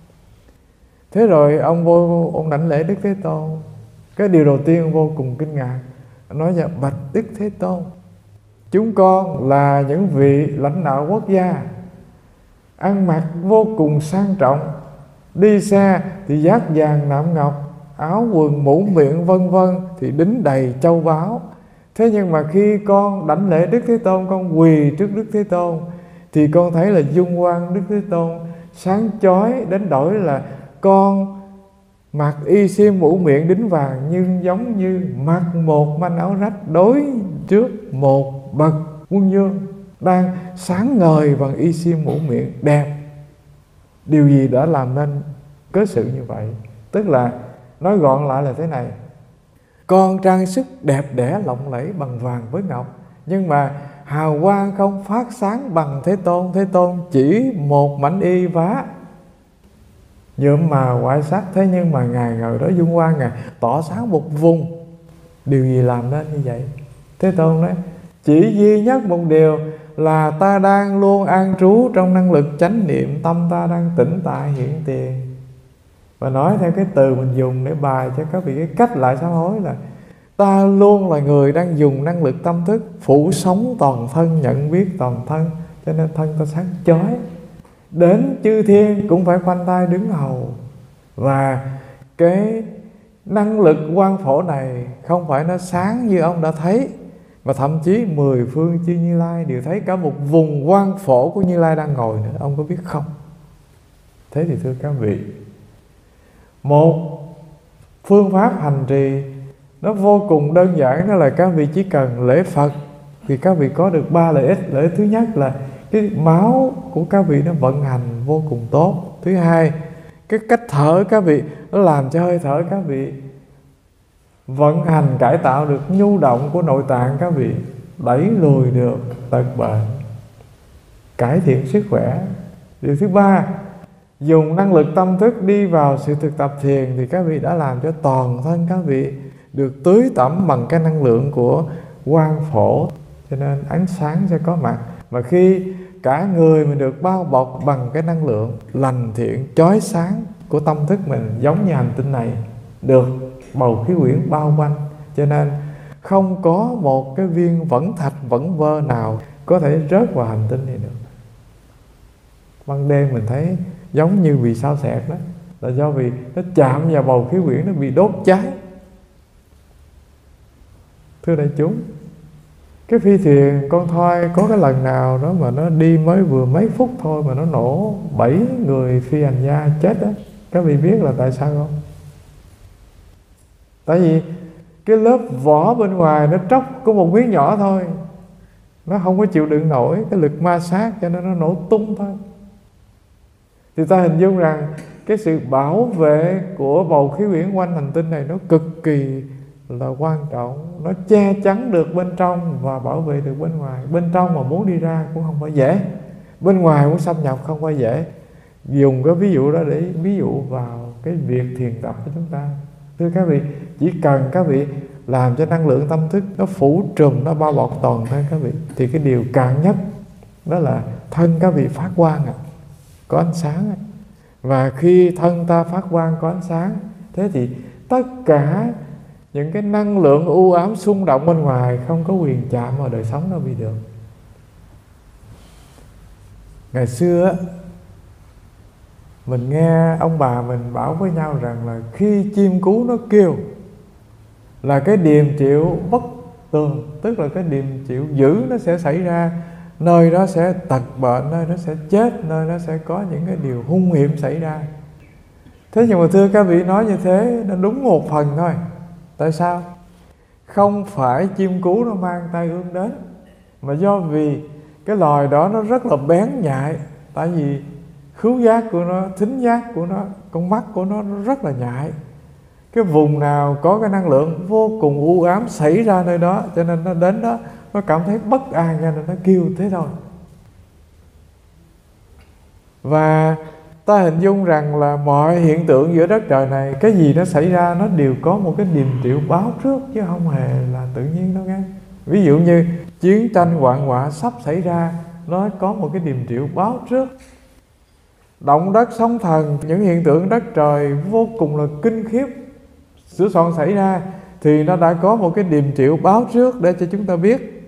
Thế rồi ông vô, ông đảnh lễ Đức Thế Tôn. Cái điều đầu tiên ông vô cùng kinh ngạc, nói rằng: bạch Đức Thế Tôn, chúng con là những vị lãnh đạo quốc gia, ăn mặc vô cùng sang trọng, đi xe thì dát vàng nạm ngọc, áo quần mũ miệng vân vân thì đính đầy châu báu. Thế nhưng mà khi con đảnh lễ Đức Thế Tôn, con quỳ trước Đức Thế Tôn, thì con thấy là dung quang Đức Thế Tôn sáng chói đến đổi là con mặc y xiêm mũ miệng đính vàng, nhưng giống như mặc một manh áo rách đối trước một bậc quân vương đang sáng ngời bằng y xiêm mũ miệng đẹp. Điều gì đã làm nên cớ sự như vậy? Tức là nói gọn lại là thế này: con trang sức đẹp đẽ lộng lẫy bằng vàng với ngọc, nhưng mà hào quang không phát sáng bằng Thế Tôn. Thế Tôn chỉ một mảnh y vá nhuộm màu ngoại sắc, thế nhưng mà Ngài ngồi đó dung quang, Ngài tỏ sáng một vùng. Điều gì làm nên như vậy? Thế Tôn nói: chỉ duy nhất một điều là ta đang luôn an trú trong năng lực chánh niệm, tâm ta đang tĩnh tại hiện tiền. Và nói theo cái từ mình dùng để bài cho các vị cái cách lại sám hối là: ta luôn là người đang dùng năng lực tâm thức phủ sống toàn thân, nhận biết toàn thân, cho nên thân ta sáng chói. Đến chư thiên cũng phải khoanh tay đứng hầu. Và cái năng lực quang phổ này không phải nó sáng như ông đã thấy, mà thậm chí 10 phương chư Như Lai đều thấy cả một vùng quang phổ của Như Lai đang ngồi nữa. Ông có biết không? Thế thì thưa các vị, một phương pháp hành trì nó vô cùng đơn giản, đó là các vị chỉ cần lễ Phật thì các vị có được 3 lợi ích. Lợi ích thứ nhất là cái máu của các vị nó vận hành vô cùng tốt. Thứ hai, cái cách thở các vị nó làm cho hơi thở các vị vận hành, cải tạo được nhu động của nội tạng các vị, đẩy lùi được tật bệnh, cải thiện sức khỏe. Điều thứ ba, dùng năng lực tâm thức đi vào sự thực tập thiền thì các vị đã làm cho toàn thân các vị được tưới tẩm bằng cái năng lượng của quang phổ, cho nên ánh sáng sẽ có mặt. Mà khi cả người mình được bao bọc bằng cái năng lượng lành thiện chói sáng của tâm thức mình, giống như hành tinh này được bầu khí quyển bao quanh, cho nên không có một cái viên vẫn thạch vẫn vơ nào có thể rớt vào hành tinh này được. Ban đêm mình thấy giống như vì sao xẹt đó, là do vì nó chạm vào bầu khí quyển, nó bị đốt cháy. Thưa đại chúng, cái phi thuyền con thoi có cái lần nào đó mà nó đi mới vừa mấy phút thôi mà nó nổ 7 người phi hành gia chết đó. Các vị biết là tại sao không? Tại vì cái lớp vỏ bên ngoài nó tróc có một miếng nhỏ thôi, nó không có chịu đựng nổi cái lực ma sát, cho nên nó nổ tung thôi. Thì ta hình dung rằng cái sự bảo vệ của bầu khí quyển quanh hành tinh này nó cực kỳ là quan trọng. Nó che chắn được bên trong và bảo vệ được bên ngoài. Bên trong mà muốn đi ra cũng không phải dễ, bên ngoài muốn xâm nhập không phải dễ. Dùng cái ví dụ đó để ví dụ vào cái việc thiền tập của chúng ta. Thưa các vị, chỉ cần các vị làm cho năng lượng tâm thức nó phủ trùm, nó bao bọc toàn thân các vị, thì cái điều càng nhất đó là thân các vị phát quang, có ánh sáng. Và khi thân ta phát quang có ánh sáng, thế thì tất cả những cái năng lượng u ám xung động bên ngoài không có quyền chạm vào đời sống đâu bị được. Ngày xưa mình nghe ông bà mình bảo với nhau rằng là khi chim cú nó kêu là cái điềm triệu bất tường, tức là cái điềm chịu dữ nó sẽ xảy ra, nơi đó sẽ tật bệnh, nơi đó sẽ chết, nơi đó sẽ có những cái điều hung hiểm xảy ra. Thế nhưng mà thưa các vị, nói như thế nó đúng một phần thôi. Tại sao? Không phải chim cú nó mang tai ương đến, mà do vì cái loài đó nó rất là bén nhạy. Tại vì khứu giác của nó, thính giác của nó, con mắt của nó rất là nhạy. Cái vùng nào có cái năng lượng vô cùng u ám xảy ra nơi đó, cho nên nó đến đó nó cảm thấy bất an, cho nên nó kêu thế thôi. Và ta hình dung rằng là mọi hiện tượng giữa đất trời này, cái gì nó xảy ra nó đều có một cái điềm triệu báo trước, chứ không hề là tự nhiên đâu nghe. Ví dụ như chiến tranh hoạn họa sắp xảy ra, nó có một cái điềm triệu báo trước. Động đất sóng thần, những hiện tượng đất trời vô cùng là kinh khiếp sửa soạn xảy ra, thì nó đã có một cái điềm triệu báo trước để cho chúng ta biết.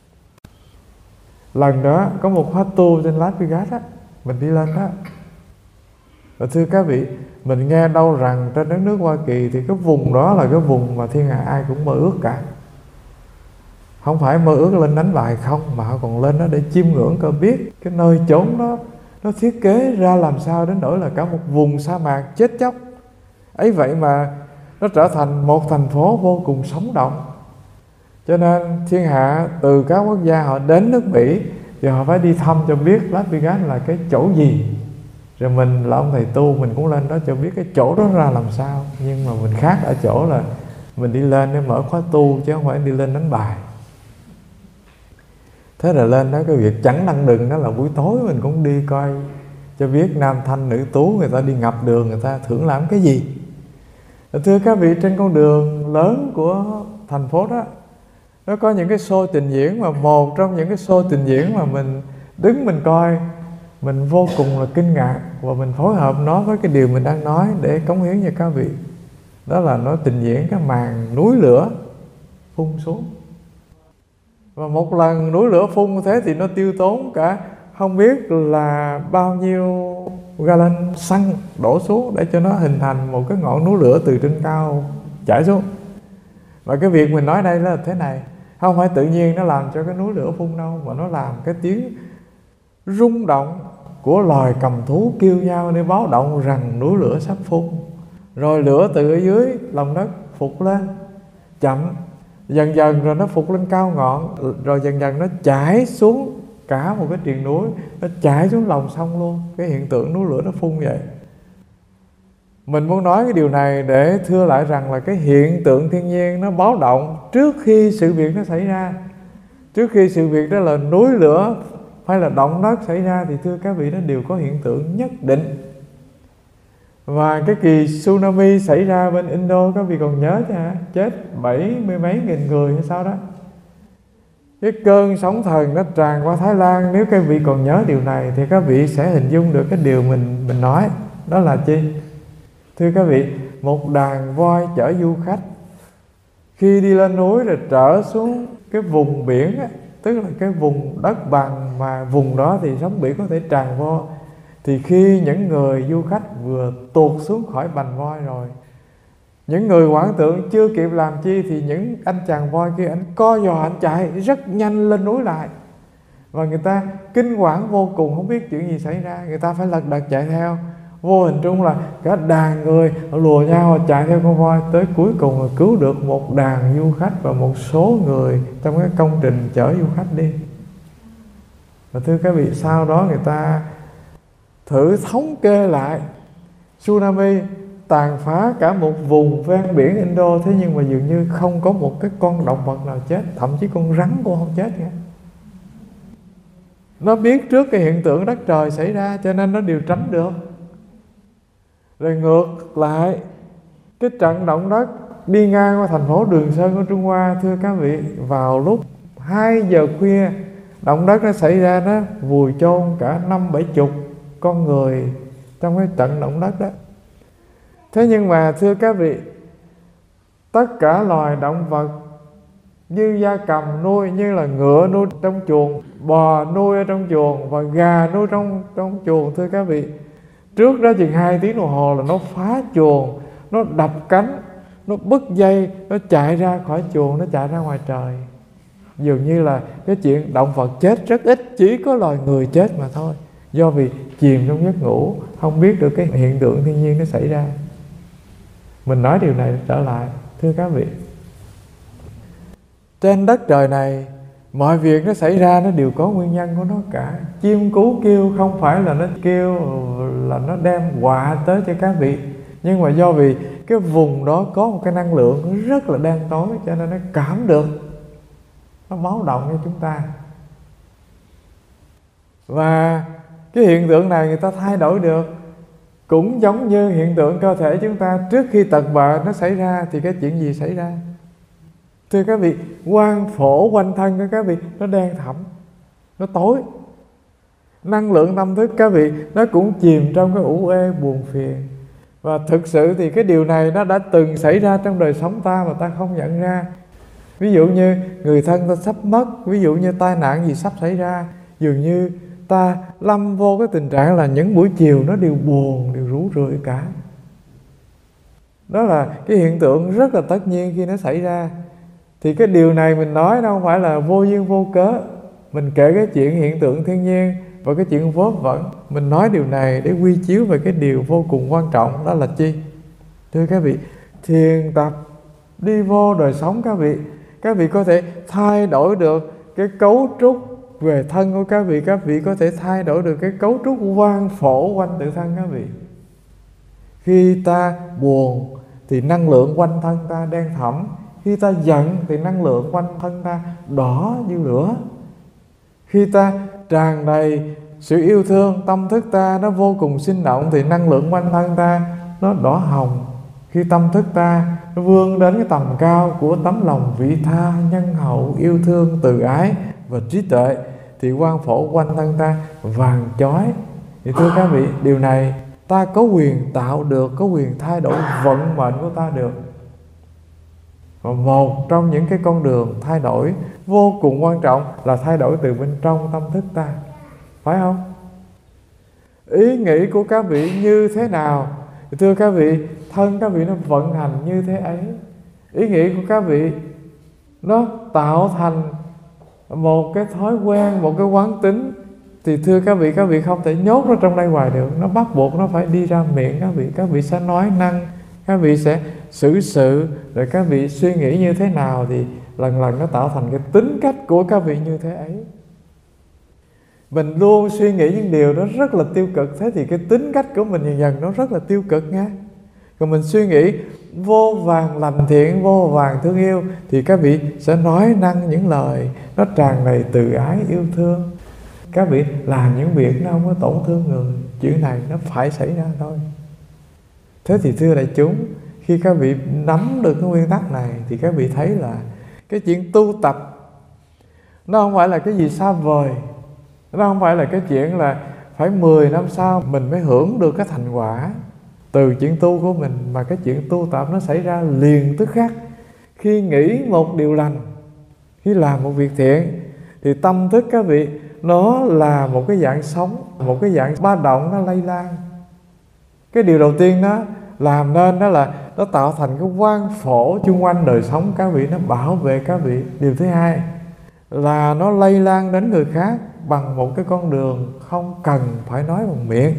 Lần đó có một khóa tu trên Las Vegas á, mình đi lên đó. Và thưa các vị, mình nghe đâu rằng trên đất nước Hoa Kỳ thì cái vùng đó là cái vùng mà thiên hạ ai cũng mơ ước cả. Không phải mơ ước lên đánh bài không, mà họ còn lên đó để chiêm ngưỡng cơ biết cái nơi chốn đó nó thiết kế ra làm sao đến nỗi là cả một vùng sa mạc chết chóc ấy vậy mà nó trở thành một thành phố vô cùng sống động. Cho nên thiên hạ từ các quốc gia họ đến nước Mỹ thì họ phải đi thăm cho biết Las Vegas là cái chỗ gì. Rồi mình là ông thầy tu, mình cũng lên đó cho biết cái chỗ đó ra làm sao. Nhưng mà mình khác ở chỗ là mình đi lên để mở khóa tu, chứ không phải đi lên đánh bài. Thế là lên đó cái việc chẳng đăng đừng đó là buổi tối mình cũng đi coi cho biết nam thanh nữ tú người ta đi ngập đường, người ta thưởng lãm cái gì. Thưa các vị, trên con đường lớn của thành phố đó, nó có những cái show trình diễn, mà một trong những cái show trình diễn mà mình đứng mình coi, mình vô cùng là kinh ngạc, và mình phối hợp nó với cái điều mình đang nói để cống hiến cho các vị. Đó là nó trình diễn cái màn núi lửa phun xuống. Và một lần núi lửa phun như thế thì nó tiêu tốn cả không biết là bao nhiêu gallon xăng đổ xuống để cho nó hình thành một cái ngọn núi lửa từ trên cao chảy xuống. Và cái việc mình nói đây là thế này, không phải tự nhiên nó làm cho cái núi lửa phun đâu, mà nó làm cái tiếng rung động của loài cầm thú kêu nhau để báo động rằng núi lửa sắp phun. Rồi lửa từ ở dưới lòng đất phục lên chậm, dần dần rồi nó phục lên cao ngọn, rồi dần dần nó chảy xuống cả một cái triền núi, nó chảy xuống lòng sông luôn. Cái hiện tượng núi lửa nó phun vậy. Mình muốn nói cái điều này để thưa lại rằng là cái hiện tượng thiên nhiên nó báo động trước khi sự việc nó xảy ra. Trước khi sự việc đó là núi lửa hay là động đất xảy ra thì thưa các vị, nó đều có hiện tượng nhất định. Và cái kỳ tsunami xảy ra bên Indo, các vị còn nhớ chứ hả? Chết 70 mấy nghìn người hay sao đó. Cái cơn sóng thần nó tràn qua Thái Lan, nếu các vị còn nhớ điều này thì các vị sẽ hình dung được cái điều mình nói. Đó là chi? Thưa các vị, một đàn voi chở du khách khi đi lên núi rồi trở xuống cái vùng biển á, tức là cái vùng đất bằng mà vùng đó thì sóng biển có thể tràn vô, thì khi những người du khách vừa tuột xuống khỏi bành voi rồi, những người quản tượng chưa kịp làm chi thì những anh chàng voi kia anh co giò anh chạy rất nhanh lên núi lại. Và người ta kinh quản vô cùng, không biết chuyện gì xảy ra, người ta phải lật đật chạy theo. Vô hình trung là cả đàn người lùa nhau chạy theo con voi, tới cuối cùng là cứu được một đàn du khách và một số người trong cái công trình chở du khách đi. Và thưa các vị, sau đó người ta thử thống kê lại tsunami tàn phá cả một vùng ven biển Indo, thế nhưng mà dường như không có một cái con động vật nào chết, thậm chí con rắn cũng không chết nữa. Nó biết trước cái hiện tượng đất trời xảy ra cho nên nó điều tránh được. Rồi ngược lại, cái trận động đất đi ngang qua thành phố Đường Sơn của Trung Hoa, thưa các vị, vào lúc 2 giờ khuya, động đất nó xảy ra, nó vùi chôn cả 50-70 con người trong cái trận động đất đó. Thế nhưng mà thưa các vị, tất cả loài động vật như gia cầm nuôi, như là ngựa nuôi trong chuồng, bò nuôi ở trong chuồng và gà nuôi trong chuồng, thưa các vị, trước đó chừng 2 tiếng đồng hồ là nó phá chuồng, nó đập cánh, nó bứt dây, nó chạy ra khỏi chuồng, nó chạy ra ngoài trời. Dường như là cái chuyện động vật chết rất ít, chỉ có loài người chết mà thôi. Do vì chìm trong giấc ngủ, không biết được cái hiện tượng thiên nhiên nó xảy ra. Mình nói điều này trở lại, thưa các vị, trên đất trời này mọi việc nó xảy ra nó đều có nguyên nhân của nó cả. Chim cú kêu không phải là nó kêu là nó đem họa tới cho các vị, nhưng mà do vì cái vùng đó có một cái năng lượng nó rất là đen tối, cho nên nó cảm được, nó báo động cho chúng ta. Và cái hiện tượng này người ta thay đổi được. Cũng giống như hiện tượng cơ thể chúng ta trước khi tật bệnh nó xảy ra thì cái chuyện gì xảy ra? Thưa các vị, quang phổ quanh thân của các vị nó đen thẳm, nó tối. Năng lượng tâm thức các vị nó cũng chìm trong cái ủ ê buồn phiền. Và thực sự thì cái điều này nó đã từng xảy ra trong đời sống ta mà ta không nhận ra. Ví dụ như người thân ta sắp mất, ví dụ như tai nạn gì sắp xảy ra, dường như ta lâm vô cái tình trạng là những buổi chiều nó đều buồn, đều rũ rượi cả. Đó là cái hiện tượng rất là tất nhiên khi nó xảy ra. Thì cái điều này mình nói đâu phải là vô duyên vô cớ. Mình kể cái chuyện hiện tượng thiên nhiên và cái chuyện vớ vẩn, mình nói điều này để quy chiếu về cái điều vô cùng quan trọng, đó là chi? Thưa các vị, thiền tập đi vô đời sống các vị có thể thay đổi được cái cấu trúc về thân của các vị có thể thay đổi được cái cấu trúc quang phổ quanh tự thân các vị. Khi ta buồn thì năng lượng quanh thân ta đen thẫm, khi ta giận thì năng lượng quanh thân ta đỏ như lửa. Khi ta tràn đầy sự yêu thương, tâm thức ta nó vô cùng sinh động thì năng lượng quanh thân ta nó đỏ hồng. Khi tâm thức ta nó vươn đến cái tầm cao của tấm lòng vị tha, nhân hậu, yêu thương, từ ái và trí tuệ thì quang phổ quanh thân ta vàng chói. Thì thưa các vị, điều này ta có quyền tạo được, có quyền thay đổi vận mệnh của ta được. Và một trong những cái con đường thay đổi vô cùng quan trọng là thay đổi từ bên trong tâm thức ta, phải không? Ý nghĩ của các vị như thế nào thì thưa các vị, thân các vị nó vận hành như thế ấy. Ý nghĩ của các vị nó tạo thành một cái thói quen, một cái quán tính thì thưa các vị không thể nhốt nó trong đây hoài được. Nó bắt buộc nó phải đi ra miệng các vị sẽ nói năng, các vị sẽ xử sự, rồi các vị suy nghĩ như thế nào thì lần lần nó tạo thành cái tính cách của các vị như thế ấy. Mình luôn suy nghĩ những điều đó rất là tiêu cực, thế thì cái tính cách của mình dần dần nó rất là tiêu cực nha. Còn mình suy nghĩ vô vàn lành thiện, vô vàn thương yêu thì các vị sẽ nói năng những lời nó tràn đầy từ ái, yêu thương. Các vị làm những việc nó không có tổn thương người. Chuyện này nó phải xảy ra thôi. Thế thì thưa đại chúng, khi các vị nắm được cái nguyên tắc này thì các vị thấy là cái chuyện tu tập nó không phải là cái gì xa vời. Nó không phải là cái chuyện là phải 10 năm sau mình mới hưởng được cái thành quả từ chuyện tu của mình, mà cái chuyện tu tập nó xảy ra liền tức khắc. Khi nghĩ một điều lành, khi làm một việc thiện thì tâm thức các vị nó là một cái dạng sống, một cái dạng ba động nó lây lan. Cái điều đầu tiên nó làm nên đó là nó tạo thành cái quang phổ chung quanh đời sống các vị, nó bảo vệ các vị. Điều thứ hai là nó lây lan đến người khác bằng một cái con đường không cần phải nói bằng miệng.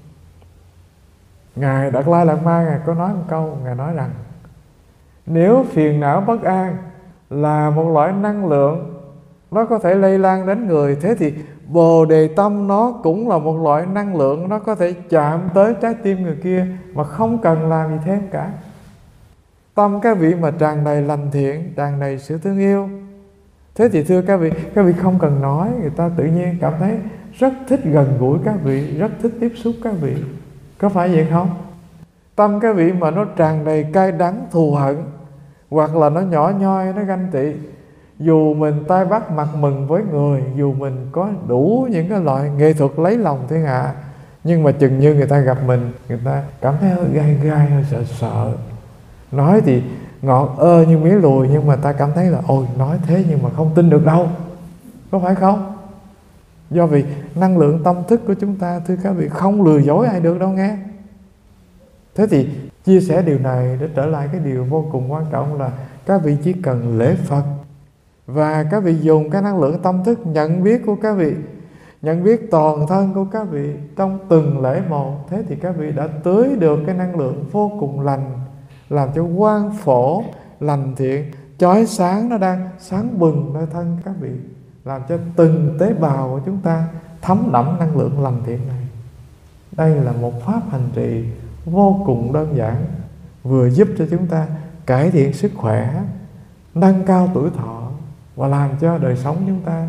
Ngài Đạt Lai Lạt Ma Ngài có nói một câu, Ngài nói rằng nếu phiền não bất an là một loại năng lượng nó có thể lây lan đến người, thế thì Bồ Đề Tâm nó cũng là một loại năng lượng, nó có thể chạm tới trái tim người kia mà không cần làm gì thêm cả. Tâm các vị mà tràn đầy lành thiện, tràn đầy sự thương yêu, thế thì thưa các vị không cần nói, người ta tự nhiên cảm thấy rất thích gần gũi các vị, rất thích tiếp xúc các vị. Có phải vậy không? Tâm các vị mà nó tràn đầy cay đắng, thù hận, hoặc là nó nhỏ nhoi, nó ganh tị, dù mình tai bắt mặt mừng với người, dù mình có đủ những cái loại nghệ thuật lấy lòng thiên hạ, nhưng mà chừng như người ta gặp mình, người ta cảm thấy hơi gai gai, hơi sợ sợ. Nói thì ngọt ơ như mía lùi, nhưng mà ta cảm thấy là ôi nói thế nhưng mà không tin được đâu. Có phải không? Do vì năng lượng tâm thức của chúng ta, thưa các vị, không lừa dối ai được đâu nghe. Thế thì chia sẻ điều này để trở lại cái điều vô cùng quan trọng là các vị chỉ cần lễ Phật Và các vị dùng cái năng lượng tâm thức nhận biết của các vị, nhận biết toàn thân của các vị trong từng lễ một. Thế thì các vị đã tưới được cái năng lượng vô cùng lành, làm cho quang phổ lành thiện chói sáng nó đang sáng bừng nơi thân các vị, làm cho từng tế bào của chúng ta thấm đẫm năng lượng lành thiện này. Đây là một pháp hành trì vô cùng đơn giản, vừa giúp cho chúng ta cải thiện sức khỏe, nâng cao tuổi thọ và làm cho đời sống chúng ta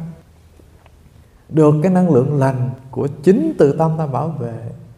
được cái năng lượng lành của chính tự tâm ta bảo vệ.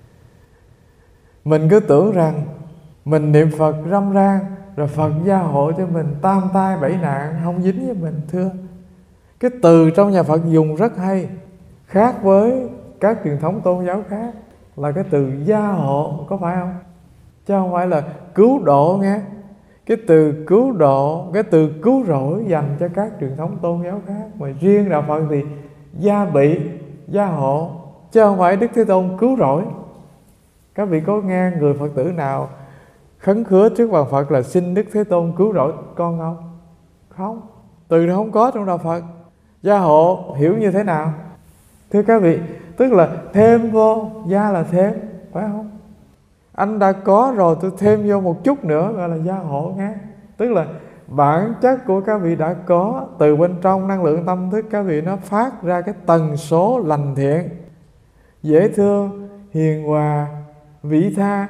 Mình cứ tưởng rằng mình niệm Phật râm ran rồi Phật gia hộ cho mình tam tai bảy nạn không dính với mình. Thưa, cái từ trong nhà Phật dùng rất hay, khác với các truyền thống tôn giáo khác, là cái từ gia hộ, có phải không? Chứ không phải là cứu độ nghe. Cái từ cứu độ, cái từ cứu rỗi dành cho các truyền thống tôn giáo khác, mà riêng đạo Phật thì gia bị, gia hộ, chứ không phải Đức Thế Tôn cứu rỗi. Các vị có nghe người Phật tử nào khấn khứa trước bàn Phật là xin Đức Thế Tôn cứu rỗi con không? Không, từ đó không có trong đạo Phật. Gia hộ hiểu như thế nào? Thưa các vị, tức là thêm vô, gia là thêm, phải không? Anh đã có rồi, tôi thêm vô một chút nữa gọi là gia hộ nghe. Tức là bản chất của các vị đã có, từ bên trong năng lượng tâm thức các vị nó phát ra cái tần số lành thiện, dễ thương, hiền hòa, vĩ tha.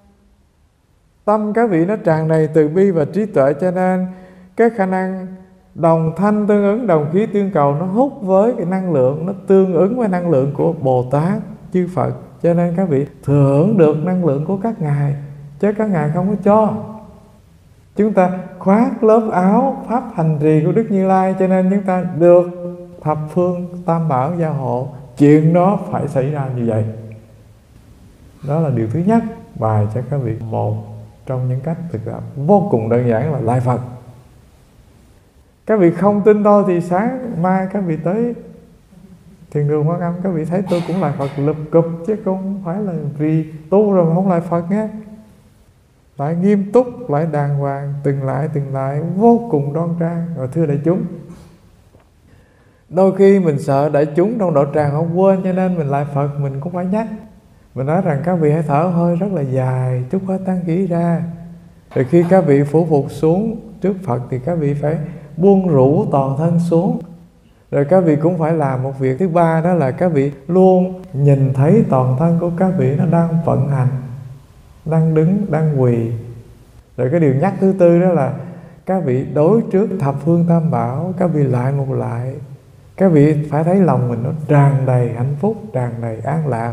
Tâm các vị nó tràn đầy từ bi và trí tuệ, cho nên cái khả năng đồng thanh tương ứng, đồng khí tương cầu, nó hút với cái năng lượng, nó tương ứng với năng lượng của Bồ Tát, chư Phật. Cho nên các vị thừa hưởng được năng lượng của các ngài, chứ các ngài không có cho. Chúng ta khoác lớp áo pháp hành trì của Đức Như Lai, cho nên chúng ta được thập phương tam bảo gia hộ. Chuyện đó phải xảy ra như vậy. Đó là điều thứ nhất, bài cho các vị một trong những cách thực tập vô cùng đơn giản là lại Phật. Các vị không tin tôi thì sáng mai các vị tới Thiền đường Quan Âm, các vị thấy tôi cũng lại Phật lụp cụp, chứ không phải là vì tu rồi mà không lại Phật nghe. Lại nghiêm túc, lại đàng hoàng, từng lại vô cùng đoan trang. Rồi thưa đại chúng, đôi khi mình sợ đại chúng trong đạo tràng không quên, cho nên mình lại Phật mình cũng phải nhắc. Mình nói rằng các vị hãy thở hơi rất là dài, trút hết tán khí ra. Rồi khi các vị phủ phục xuống trước Phật thì các vị phải buông rũ toàn thân xuống. Rồi các vị cũng phải làm một việc thứ ba, đó là các vị luôn nhìn thấy toàn thân của các vị nó đang vận hành, đang đứng, đang quỳ. Rồi cái điều nhắc thứ tư đó là các vị đối trước thập phương tam bảo, các vị lại một lại. Các vị phải thấy lòng mình nó tràn đầy hạnh phúc, tràn đầy an lạc.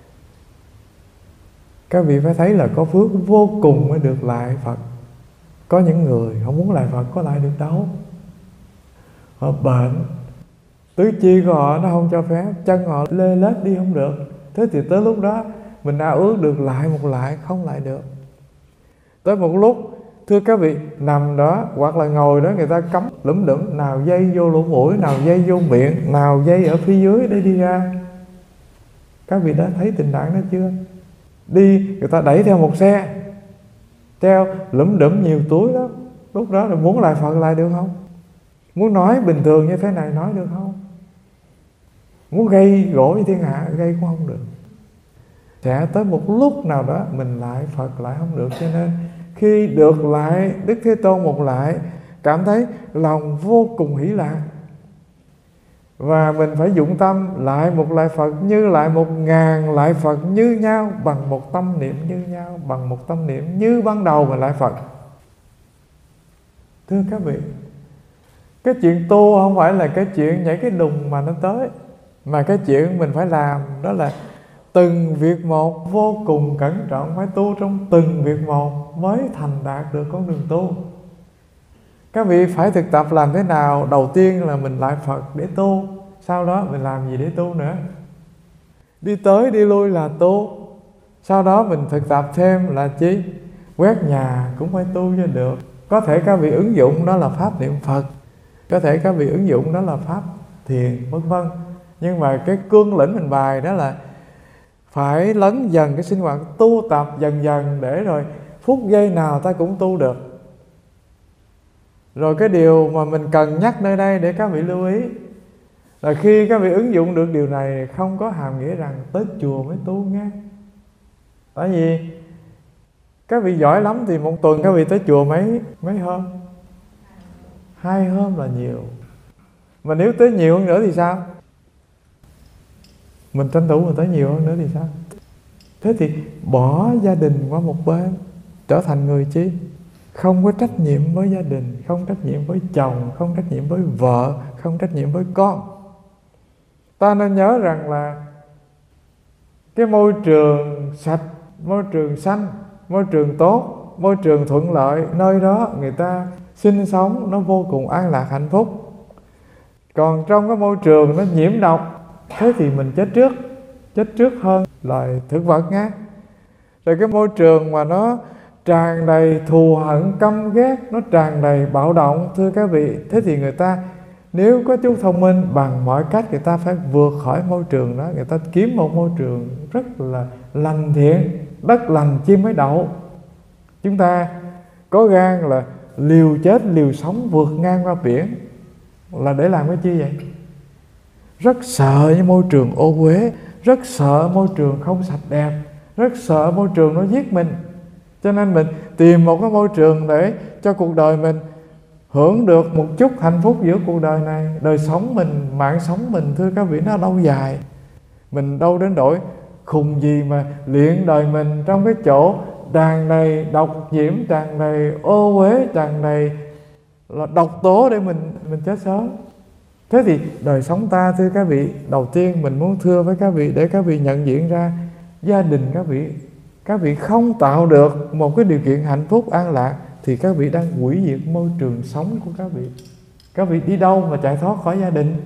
Các vị phải thấy là có phước vô cùng mới được lại Phật. Có những người không muốn lại Phật có lại được đâu. Họ bệnh, tứ chi của họ nó không cho phép, chân họ lê lết đi không được. Thế thì tới lúc đó mình ao ước được lại một lại, không lại được. Tới một lúc, thưa các vị, nằm đó hoặc là ngồi đó người ta cấm lủm đủm, nào dây vô lỗ mũi, nào dây vô miệng, nào dây ở phía dưới để đi ra. Các vị đã thấy tình trạng đó chưa? Đi người ta đẩy theo một xe, treo lủm đủm nhiều túi đó. Lúc đó là muốn lại Phật lại được không? Muốn nói bình thường như thế này nói được không? Muốn gây gỗ với thiên hạ gây cũng không được. Sẽ tới một lúc nào đó mình lại Phật lại không được. Cho nên khi được lại Đức Thế Tôn một lại, cảm thấy lòng vô cùng hỷ lạc. Và mình phải dụng tâm lại một lại Phật như lại 1000 lại Phật như nhau, bằng một tâm niệm như nhau, bằng một tâm niệm như ban đầu mình lại Phật. Thưa các vị, cái chuyện tu không phải là cái chuyện nhảy cái đùng mà nó tới, mà cái chuyện mình phải làm đó là từng việc một, vô cùng cẩn trọng, phải tu trong từng việc một mới thành đạt được con đường tu. Các vị phải thực tập làm thế nào? Đầu tiên là mình lại Phật để tu, sau đó mình làm gì để tu nữa? Đi tới đi lui là tu. Sau đó mình thực tập thêm là chi? Quét nhà cũng phải tu cho được. Có thể các vị ứng dụng đó là pháp niệm Phật, có thể các vị ứng dụng đó là pháp thiền, vân vân. Nhưng mà cái cương lĩnh mình bài đó là phải lấn dần cái sinh hoạt, tu tập dần dần, để rồi phút giây nào ta cũng tu được. Rồi cái điều mà mình cần nhắc nơi đây để các vị lưu ý là khi các vị ứng dụng được điều này, không có hàm nghĩa rằng tới chùa mới tu nghe. Tại vì các vị giỏi lắm thì một tuần các vị tới chùa mấy hôm? 2 hôm là nhiều. Mà nếu tới nhiều hơn nữa thì sao? Mình tranh thủ mình tới nhiều hơn nữa thì sao? Thế thì bỏ gia đình qua một bên, trở thành người chi? Không có trách nhiệm với gia đình, không trách nhiệm với chồng, không trách nhiệm với vợ, không trách nhiệm với con. Ta nên nhớ rằng là cái môi trường sạch, môi trường xanh, môi trường tốt, môi trường thuận lợi, nơi đó người ta sinh sống nó vô cùng an lạc hạnh phúc. Còn trong cái môi trường nó nhiễm độc, thế thì mình chết trước hơn loài thực vật nha. Rồi cái môi trường mà nó tràn đầy thù hận, căm ghét, nó tràn đầy bạo động, thưa các vị, thế thì người ta nếu có chút thông minh, bằng mọi cách người ta phải vượt khỏi môi trường đó. Người ta kiếm một môi trường rất là lành thiện, đất lành chim mới đậu. Chúng ta có gan là liều chết liều sống vượt ngang qua biển là để làm cái chi vậy? Rất sợ những môi trường ô uế, rất sợ môi trường không sạch đẹp, rất sợ môi trường nó giết mình. Cho nên mình tìm một cái môi trường để cho cuộc đời mình hưởng được một chút hạnh phúc giữa cuộc đời này. Đời sống mình, mạng sống mình, thưa các vị, nó lâu dài. Mình đâu đến đổi khùng gì mà luyện đời mình trong cái chỗ tràn đầy độc nhiễm, tràn đầy ô uế, tràn đầy là độc tố để mình chết sớm. Thế thì đời sống ta, thưa các vị, đầu tiên mình muốn thưa với các vị để các vị nhận diện ra gia đình các vị không tạo được một cái điều kiện hạnh phúc an lạc thì các vị đang hủy diệt môi trường sống của các vị. Các vị đi đâu mà chạy thoát khỏi gia đình?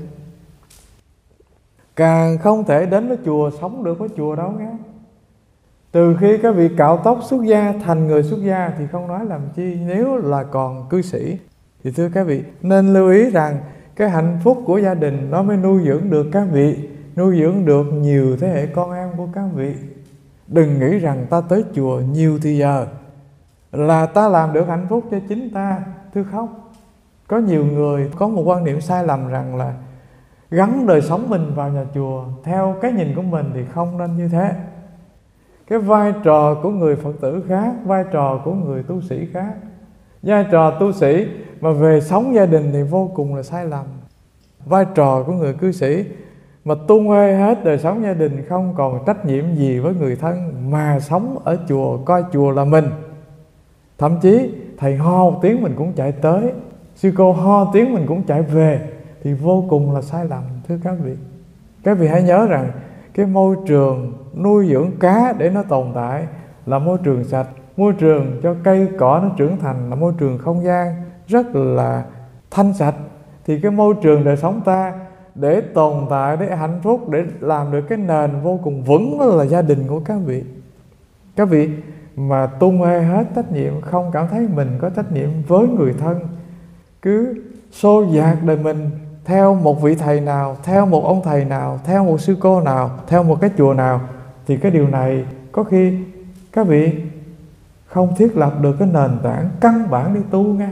Càng không thể đến với chùa, sống được với chùa đâu nghe. Từ khi các vị cạo tóc xuất gia thành người xuất gia thì không nói làm chi nếu là còn cư sĩ. Thì thưa các vị, nên lưu ý rằng cái hạnh phúc của gia đình nó mới nuôi dưỡng được các vị, nuôi dưỡng được nhiều thế hệ con em của các vị. Đừng nghĩ rằng ta tới chùa nhiều thì giờ là ta làm được hạnh phúc cho chính ta. Thưa không. Có nhiều người có một quan niệm sai lầm rằng là gắn đời sống mình vào nhà chùa. Theo cái nhìn của mình thì không nên như thế. Cái vai trò của người Phật tử khác, vai trò của người tu sĩ khác. Vai trò tu sĩ mà về sống gia đình thì vô cùng là sai lầm. Vai trò của người cư sĩ mà tung hê hết đời sống gia đình, không còn trách nhiệm gì với người thân mà sống ở chùa, coi chùa là mình. Thậm chí thầy ho một tiếng mình cũng chạy tới, sư cô ho tiếng mình cũng chạy về, thì vô cùng là sai lầm. Thưa các vị, các vị hãy nhớ rằng cái môi trường nuôi dưỡng cá để nó tồn tại là môi trường sạch, môi trường cho cây cỏ nó trưởng thành là môi trường không gian rất là thanh sạch. Thì cái môi trường đời sống ta để tồn tại, để hạnh phúc, để làm được cái nền vô cùng vững đó là gia đình của các vị. Các vị mà tung hê hết trách nhiệm, không cảm thấy mình có trách nhiệm với người thân, cứ xô dạt đời mình theo một vị thầy nào, theo một ông thầy nào, theo một sư cô nào, theo một cái chùa nào, thì cái điều này có khi các vị không thiết lập được cái nền tảng căn bản để tu nghe.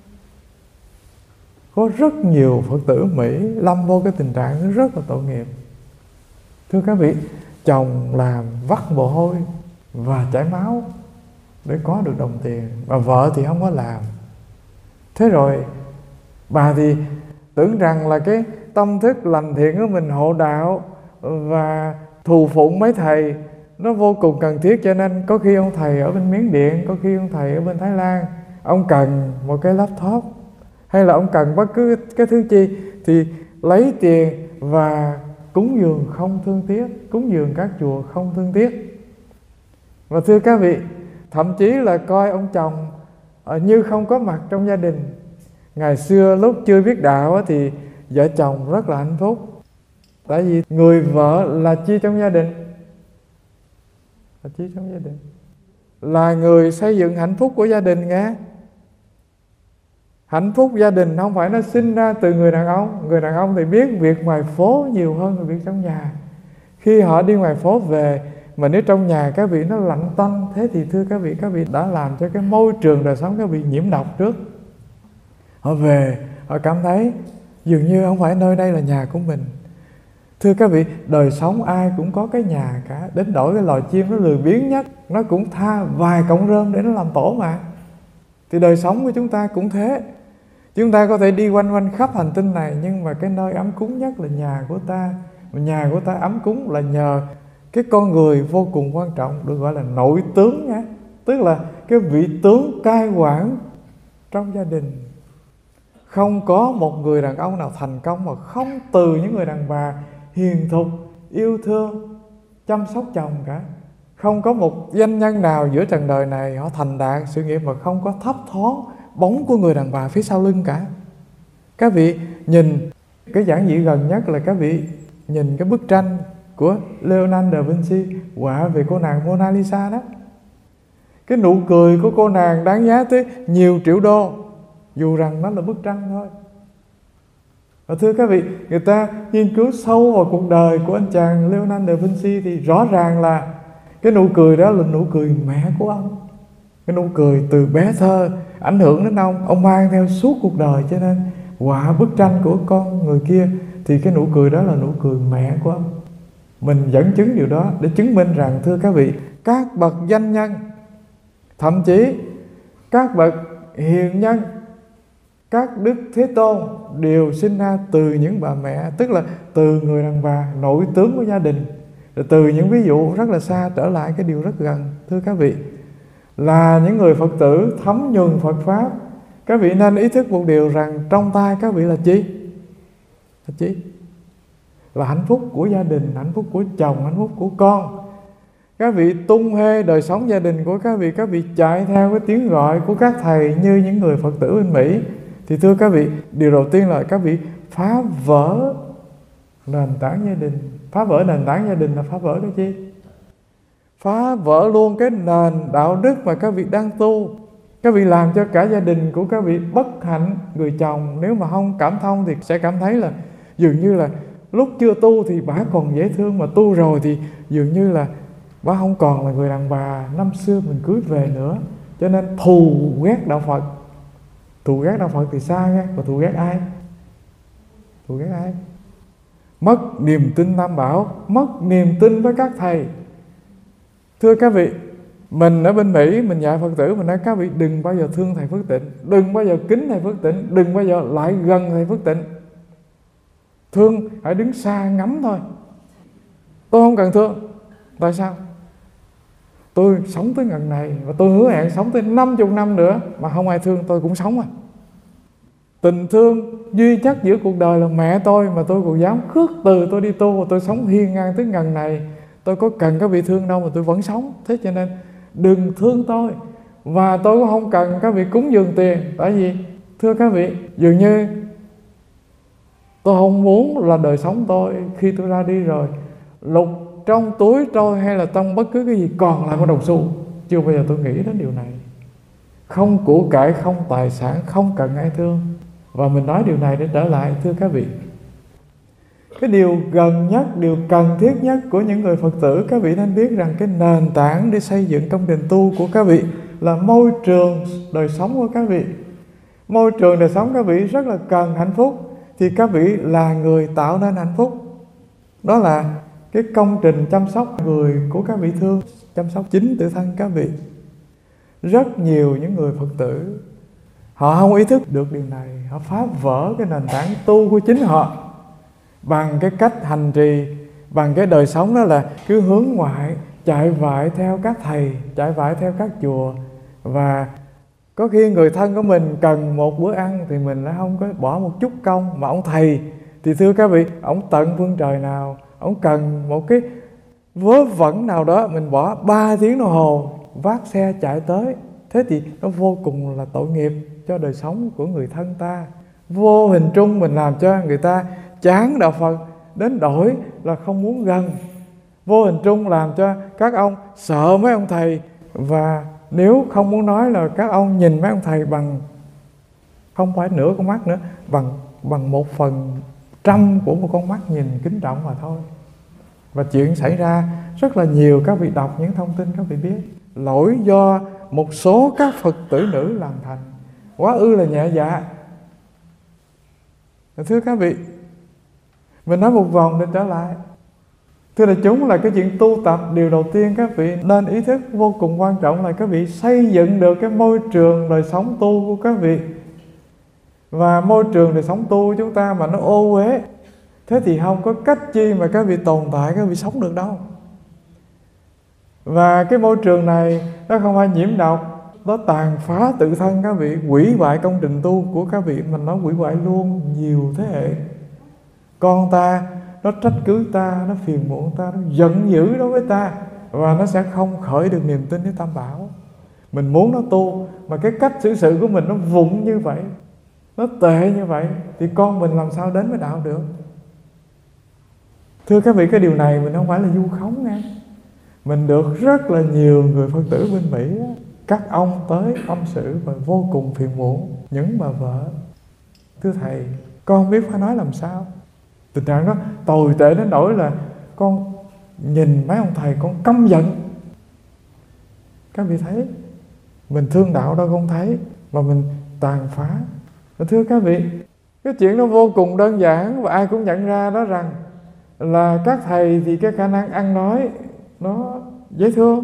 Có rất nhiều Phật tử Mỹ lâm vô cái tình trạng rất là tội nghiệp. Thưa các vị, chồng làm vắt mồ hôi và chảy máu để có được đồng tiền, và vợ thì không có làm. Thế rồi bà thì tưởng rằng là cái tâm thức lành thiện của mình hộ đạo và thù phụng mấy thầy nó vô cùng cần thiết. Cho nên có khi ông thầy ở bên Miến Điện, có khi ông thầy ở bên Thái Lan, ông cần một cái laptop hay là ông cần bất cứ cái thứ chi thì lấy tiền và cúng dường không thương tiếc, cúng dường các chùa không thương tiếc. Và thưa các vị, thậm chí là coi ông chồng như không có mặt trong gia đình. Ngày xưa lúc chưa biết đạo thì vợ chồng rất là hạnh phúc. Tại vì người vợ là chi trong gia đình? Là chi trong gia đình? Là người xây dựng hạnh phúc của gia đình nghe. Hạnh phúc gia đình không phải nó sinh ra từ người đàn ông. Người đàn ông thì biết việc ngoài phố nhiều hơn người việc trong nhà. Khi họ đi ngoài phố về, mà nếu trong nhà các vị nó lạnh tanh, thế thì thưa các vị đã làm cho cái môi trường đời sống các vị nhiễm độc trước. Họ về, họ cảm thấy dường như không phải nơi đây là nhà của mình. Thưa các vị, đời sống ai cũng có cái nhà cả. Đến đổi cái loài chim nó lười biếng nhất, nó cũng tha vài cọng rơm để nó làm tổ mà. Thì đời sống của chúng ta cũng thế. Chúng ta có thể đi quanh quanh khắp hành tinh này, nhưng mà cái nơi ấm cúng nhất là nhà của ta. Mà nhà của ta ấm cúng là nhờ cái con người vô cùng quan trọng, được gọi là nội tướng nha. Tức là cái vị tướng cai quản trong gia đình. Không có một người đàn ông nào thành công mà không từ những người đàn bà hiền thục, yêu thương, chăm sóc chồng cả. Không có một doanh nhân nào giữa trần đời này họ thành đạt sự nghiệp mà không có thấp thoáng bóng của người đàn bà phía sau lưng cả. Các vị nhìn cái giản dị gần nhất là các vị nhìn cái bức tranh của Leonardo da Vinci họa về cô nàng Mona Lisa đó. Cái nụ cười của cô nàng đáng giá tới nhiều triệu đô, dù rằng nó là bức tranh thôi. Và thưa các vị, người ta nghiên cứu sâu vào cuộc đời của anh chàng Leonardo da Vinci thì rõ ràng là cái nụ cười đó là nụ cười mẹ của ông. Cái nụ cười từ bé thơ ảnh hưởng đến ông mang theo suốt cuộc đời, cho nên họa bức tranh của con người kia thì cái nụ cười đó là nụ cười mẹ của ông. Mình dẫn chứng điều đó để chứng minh rằng, thưa các vị, các bậc danh nhân, thậm chí các bậc hiền nhân, các đức Thế Tôn đều sinh ra từ những bà mẹ, tức là từ người đàn bà nội tướng của gia đình. Rồi từ những ví dụ rất là xa trở lại cái điều rất gần, thưa các vị, là những người Phật tử thấm nhuần Phật Pháp. Các vị nên ý thức một điều rằng trong tay các vị là chi? Là chi? Là hạnh phúc của gia đình, hạnh phúc của chồng, hạnh phúc của con. Các vị tung hê đời sống gia đình của các vị chạy theo cái tiếng gọi của các thầy như những người Phật tử bên Mỹ, thì thưa các vị, điều đầu tiên là các vị phá vỡ nền tảng gia đình. Phá vỡ nền tảng gia đình là phá vỡ cái chi? Phá vỡ luôn cái nền đạo đức mà các vị đang tu. Các vị làm cho cả gia đình của các vị bất hạnh. Người chồng nếu mà không cảm thông thì sẽ cảm thấy là dường như là lúc chưa tu thì bà còn dễ thương, mà tu rồi thì dường như là bà không còn là người đàn bà năm xưa mình cưới về nữa. Cho nên thù ghét đạo Phật. Thù ghét đạo Phật thì xa nha. Và thù ghét ai? Thù ghét ai? Mất niềm tin Tam Bảo, mất niềm tin với các thầy. Thưa các vị, mình ở bên Mỹ, mình dạy Phật tử, mình nói các vị đừng bao giờ thương thầy Phước Tịnh, đừng bao giờ kính thầy Phước Tịnh, đừng bao giờ lại gần thầy Phước Tịnh. Thương hãy đứng xa ngắm thôi. Tôi không cần thương. Tại sao? Tôi sống tới ngần này và tôi hứa hẹn sống tới 50 năm nữa mà không ai thương tôi cũng sống à. Tình thương duy nhất giữa cuộc đời là mẹ tôi, mà tôi còn dám khước từ tôi đi tu và tôi sống hiên ngang tới ngần này. Tôi có cần các vị thương đâu mà tôi vẫn sống. Thế cho nên đừng thương tôi. Và tôi cũng không cần các vị cúng dường tiền. Tại vì thưa các vị, dường như tôi không muốn là đời sống tôi khi tôi ra đi rồi lục trong túi tôi hay là trong bất cứ cái gì còn lại một đồng xu. Chưa bao giờ tôi nghĩ đến điều này. Không của cải, không tài sản, không cần ai thương. Và mình nói điều này để trở lại, thưa các vị, cái điều gần nhất, điều cần thiết nhất của những người Phật tử, các vị nên biết rằng cái nền tảng để xây dựng công trình tu của các vị là môi trường đời sống của các vị. Môi trường đời sống các vị rất là cần hạnh phúc, thì các vị là người tạo nên hạnh phúc. Đó là cái công trình chăm sóc người của các vị thương, chăm sóc chính tự thân các vị. Rất nhiều những người Phật tử họ không ý thức được điều này, họ phá vỡ cái nền tảng tu của chính họ bằng cái cách hành trì, bằng cái đời sống đó là cứ hướng ngoại, chạy vại theo các thầy, chạy vại theo các chùa. Và có khi người thân của mình cần một bữa ăn thì mình lại không có bỏ một chút công. Mà ông thầy thì thưa các vị, ông tận phương trời nào, ông cần một cái vớ vẩn nào đó, mình bỏ 3 tiếng đồng hồ vác xe chạy tới. Thế thì nó vô cùng là tội nghiệp cho đời sống của người thân ta. Vô hình trung mình làm cho người ta chán đạo Phật đến đổi là không muốn gần. Vô hình trung làm cho các ông sợ mấy ông thầy. Và nếu không muốn nói là các ông nhìn mấy ông thầy bằng không phải nửa con mắt nữa, bằng 1/100 của một con mắt nhìn kính trọng mà thôi. Và chuyện xảy ra rất là nhiều, các vị đọc những thông tin các vị biết. Lỗi do một số các Phật tử nữ làm thành. Quá ư là nhẹ dạ. Thưa các vị, mình nói một vòng để trở lại. Thưa đại chúng, là cái chuyện tu tập, điều đầu tiên các vị nên ý thức vô cùng quan trọng là các vị xây dựng được cái môi trường đời sống tu của các vị. Và môi trường đời sống tu của chúng ta mà nó ô uế, thế thì không có cách chi mà các vị tồn tại, các vị sống được đâu. Và cái môi trường này nó không phải nhiễm độc, nó tàn phá tự thân các vị, hủy hoại công trình tu của các vị. Mình nói hủy hoại luôn nhiều thế hệ. Con ta nó trách cứ ta, nó phiền muộn ta, nó giận dữ đối với ta, và nó sẽ không khởi được niềm tin với Tam Bảo. Mình muốn nó tu mà cái cách xử sự của mình nó vụng như vậy, nó tệ như vậy, thì con mình làm sao đến với đạo được? Thưa các vị, cái điều này mình không phải là vu khống nha. Mình được rất là nhiều người Phật tử bên Mỹ, các ông tới tâm sự và vô cùng phiền muộn những bà vợ. Thưa thầy, con không biết phải nói làm sao. Tình trạng đó tồi tệ đến nỗi là con nhìn mấy ông thầy con căm giận. Các vị thấy, mình thương đạo đâu không thấy, mà mình tàn phá. Thưa các vị, cái chuyện nó vô cùng đơn giản, và ai cũng nhận ra đó rằng là các thầy thì cái khả năng ăn nói nó dễ thương,